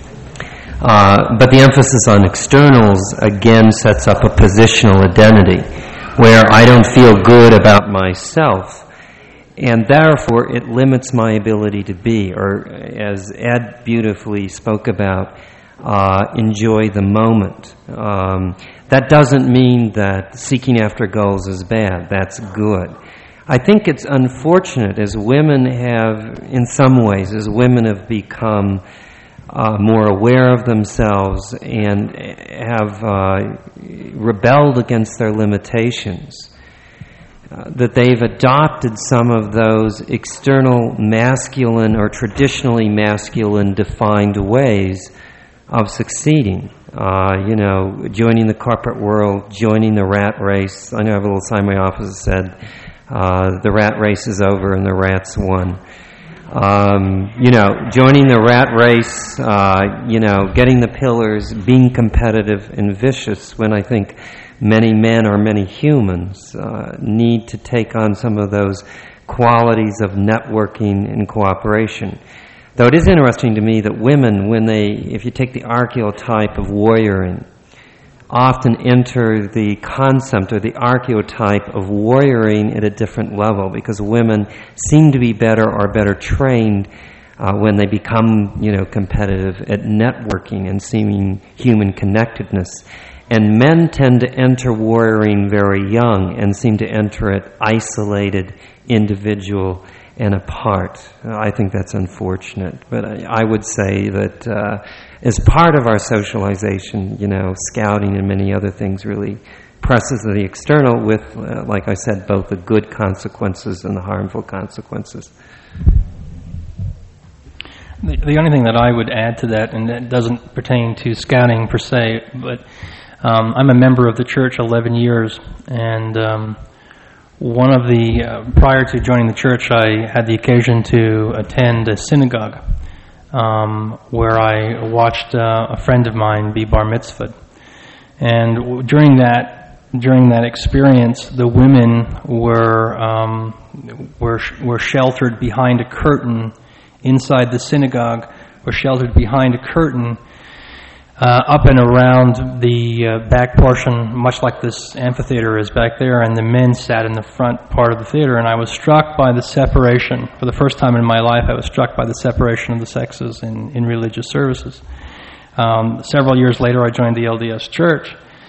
uh, but the emphasis on externals, again, sets up a positional identity where I don't feel good about myself. And therefore, it limits my ability to be, or as Ed beautifully spoke about, uh, enjoy the moment. Um, that doesn't mean that seeking after goals is bad. That's good. I think it's unfortunate as women have, in some ways, as women have become uh, more aware of themselves and have uh, rebelled against their limitations, Uh, that they've adopted some of those external masculine or traditionally masculine defined ways of succeeding. Uh, you know, joining the corporate world, joining the rat race. I know I have a little sign in my office that said, uh, the rat race is over and the rats won. Um, you know, joining the rat race, uh, you know, getting the pillars, being competitive and vicious, when I think many men or many humans uh, need to take on some of those qualities of networking and cooperation. Though it is interesting to me that women, when they, if you take the archetype of warrioring, often enter the concept or the archetype of warrioring at a different level, because women seem to be better or better trained uh, when they become, you know, competitive at networking and seeming human connectedness. And men tend to enter warrioring very young and seem to enter it isolated, individual, and apart. Uh, I think that's unfortunate. But I, I would say that uh, as part of our socialization, you know, scouting and many other things really presses the external with, uh, like I said, both the good consequences and the harmful consequences. The, the only thing that I would add to that, and that doesn't pertain to scouting per se, but Um, I'm a member of the church eleven years, and um, one of the, uh, prior to joining the church, I had the occasion to attend a synagogue um, where I watched uh, a friend of mine be bar mitzvahed. And during that during that experience, the women were um, were were sheltered behind a curtain inside the synagogue, were sheltered behind a curtain Uh, up and around the uh, back portion, much like this amphitheater is back there, and the men sat in the front part of the theater. And I was struck by the separation. For the first time in my life, I was struck by the separation of the sexes in, in religious services. Um, several years later, I joined the L D S Church,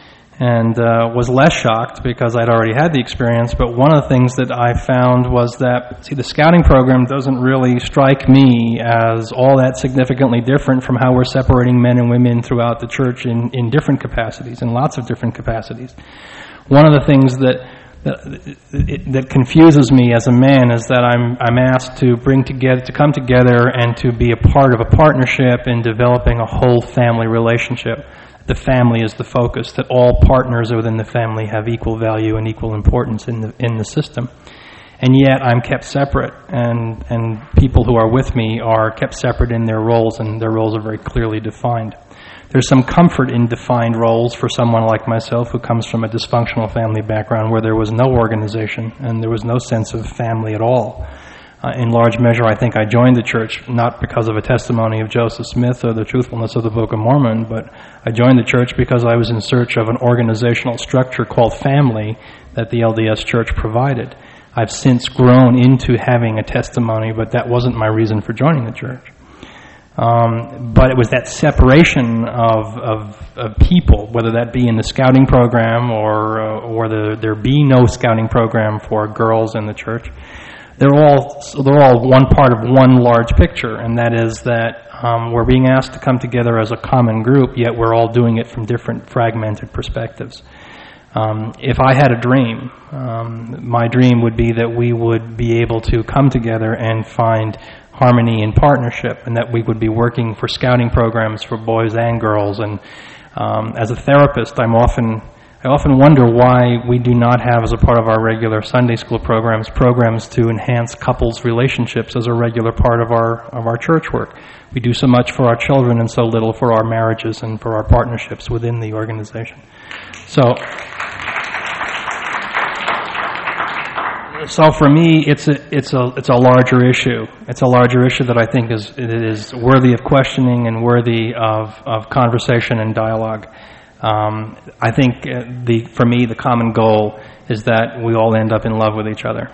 and uh, was less shocked because I'd already had the experience. But one of the things that I found was that, see, the scouting program doesn't really strike me as all that significantly different from how we're separating men and women throughout the church in, in different capacities, in lots of different capacities. One of the things that that, it, that confuses me as a man is that I'm I'm asked to bring together, to come together and to be a part of a partnership in developing a whole family relationship. The family is the focus, that all partners within the family have equal value and equal importance in the in the system. And yet I'm kept separate, and, and people who are with me are kept separate in their roles, and their roles are very clearly defined. There's some comfort in defined roles for someone like myself who comes from a dysfunctional family background where there was no organization and there was no sense of family at all. Uh, in large measure, I think I joined the church not because of a testimony of Joseph Smith or the truthfulness of the Book of Mormon, but I joined the church because I was in search of an organizational structure called family that the L D S Church provided. I've since grown into having a testimony, but that wasn't my reason for joining the church. Um, but it was that separation of, of, of people, whether that be in the scouting program or, uh, or the, there be no scouting program for girls in the church. They're all they're all one part of one large picture, and that is that um, we're being asked to come together as a common group, yet we're all doing it from different fragmented perspectives. Um, if I had a dream, um, my dream would be that we would be able to come together and find harmony and partnership, and that we would be working for scouting programs for boys and girls. And um, as a therapist, I'm often I often wonder why we do not have, as a part of our regular Sunday school programs, programs to enhance couples' relationships as a regular part of our of our church work. We do so much for our children and so little for our marriages and for our partnerships within the organization. So So for me, it's a it's a it's a larger issue. It's a larger issue that I think is it is worthy of questioning and worthy of, of conversation and dialogue. Um, I think the for me the common goal is that we all end up in love with each other.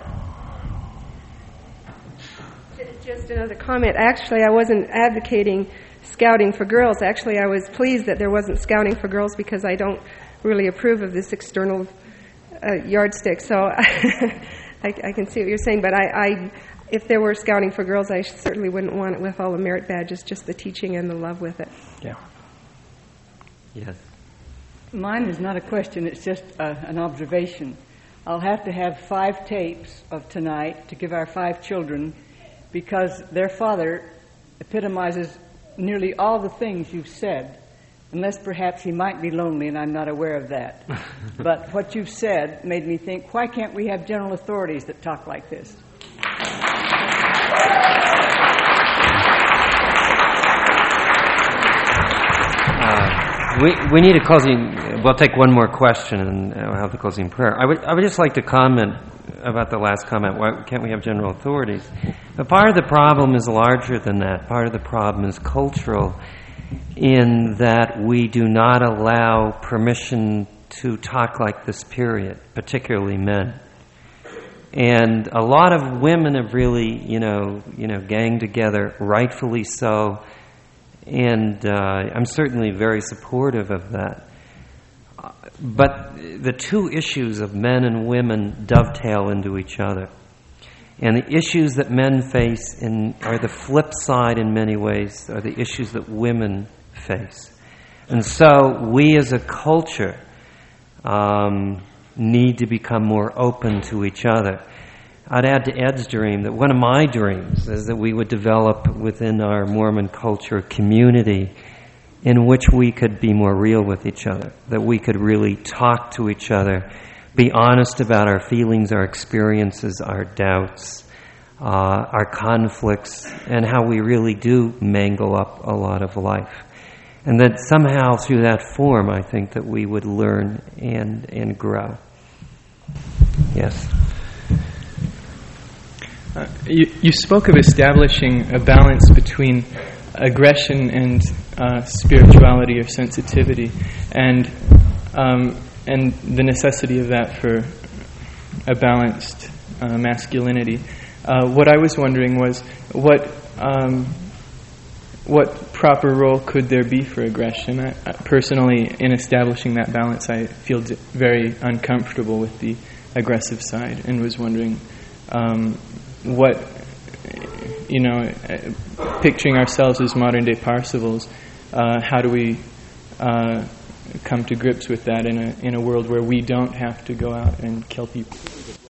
Just another comment. Actually, I wasn't advocating scouting for girls. Actually, I was pleased that there wasn't scouting for girls because I don't really approve of this external uh, yardstick. So I, I can see what you're saying, but I, I, if there were scouting for girls, I certainly wouldn't want it with all the merit badges, just the teaching and the love with it. Yeah. Yes. Mine is not a question, it's just uh, an observation. I'll have to have five tapes of tonight to give our five children because their father epitomizes nearly all the things you've said, unless perhaps he might be lonely and I'm not aware of that. But what you've said made me think, why can't we have general authorities that talk like this? Uh, we we need a closing. We'll take one more question and we'll have the closing prayer. I would I would just like to comment about the last comment. Why can't we have general authorities? But part of the problem is larger than that. Part of the problem is cultural, in that we do not allow permission to talk like this, period, particularly men. And a lot of women have really, you know, you know, ganged together, rightfully so, and uh, I'm certainly very supportive of that. But the two issues of men and women dovetail into each other. And the issues that men face in, are the flip side in many ways, are the issues that women face. And so we as a culture um, need to become more open to each other. I'd add to Ed's dream that one of my dreams is that we would develop within our Mormon culture a community in which we could be more real with each other, that we could really talk to each other, be honest about our feelings, our experiences, our doubts, uh, our conflicts, and how we really do mangle up a lot of life. And that somehow through that form, I think that we would learn and, and grow. Yes? Uh, you, you spoke of establishing a balance between aggression and uh, spirituality or sensitivity, and um, and the necessity of that for a balanced uh, masculinity. Uh, what I was wondering was what um, what proper role could there be for aggression? I, I personally, in establishing that balance, I feel d- very uncomfortable with the aggressive side, and was wondering um, what, you know, picturing ourselves as modern-day Parsifals, uh, how do we uh, come to grips with that in a in a world where we don't have to go out and kill people?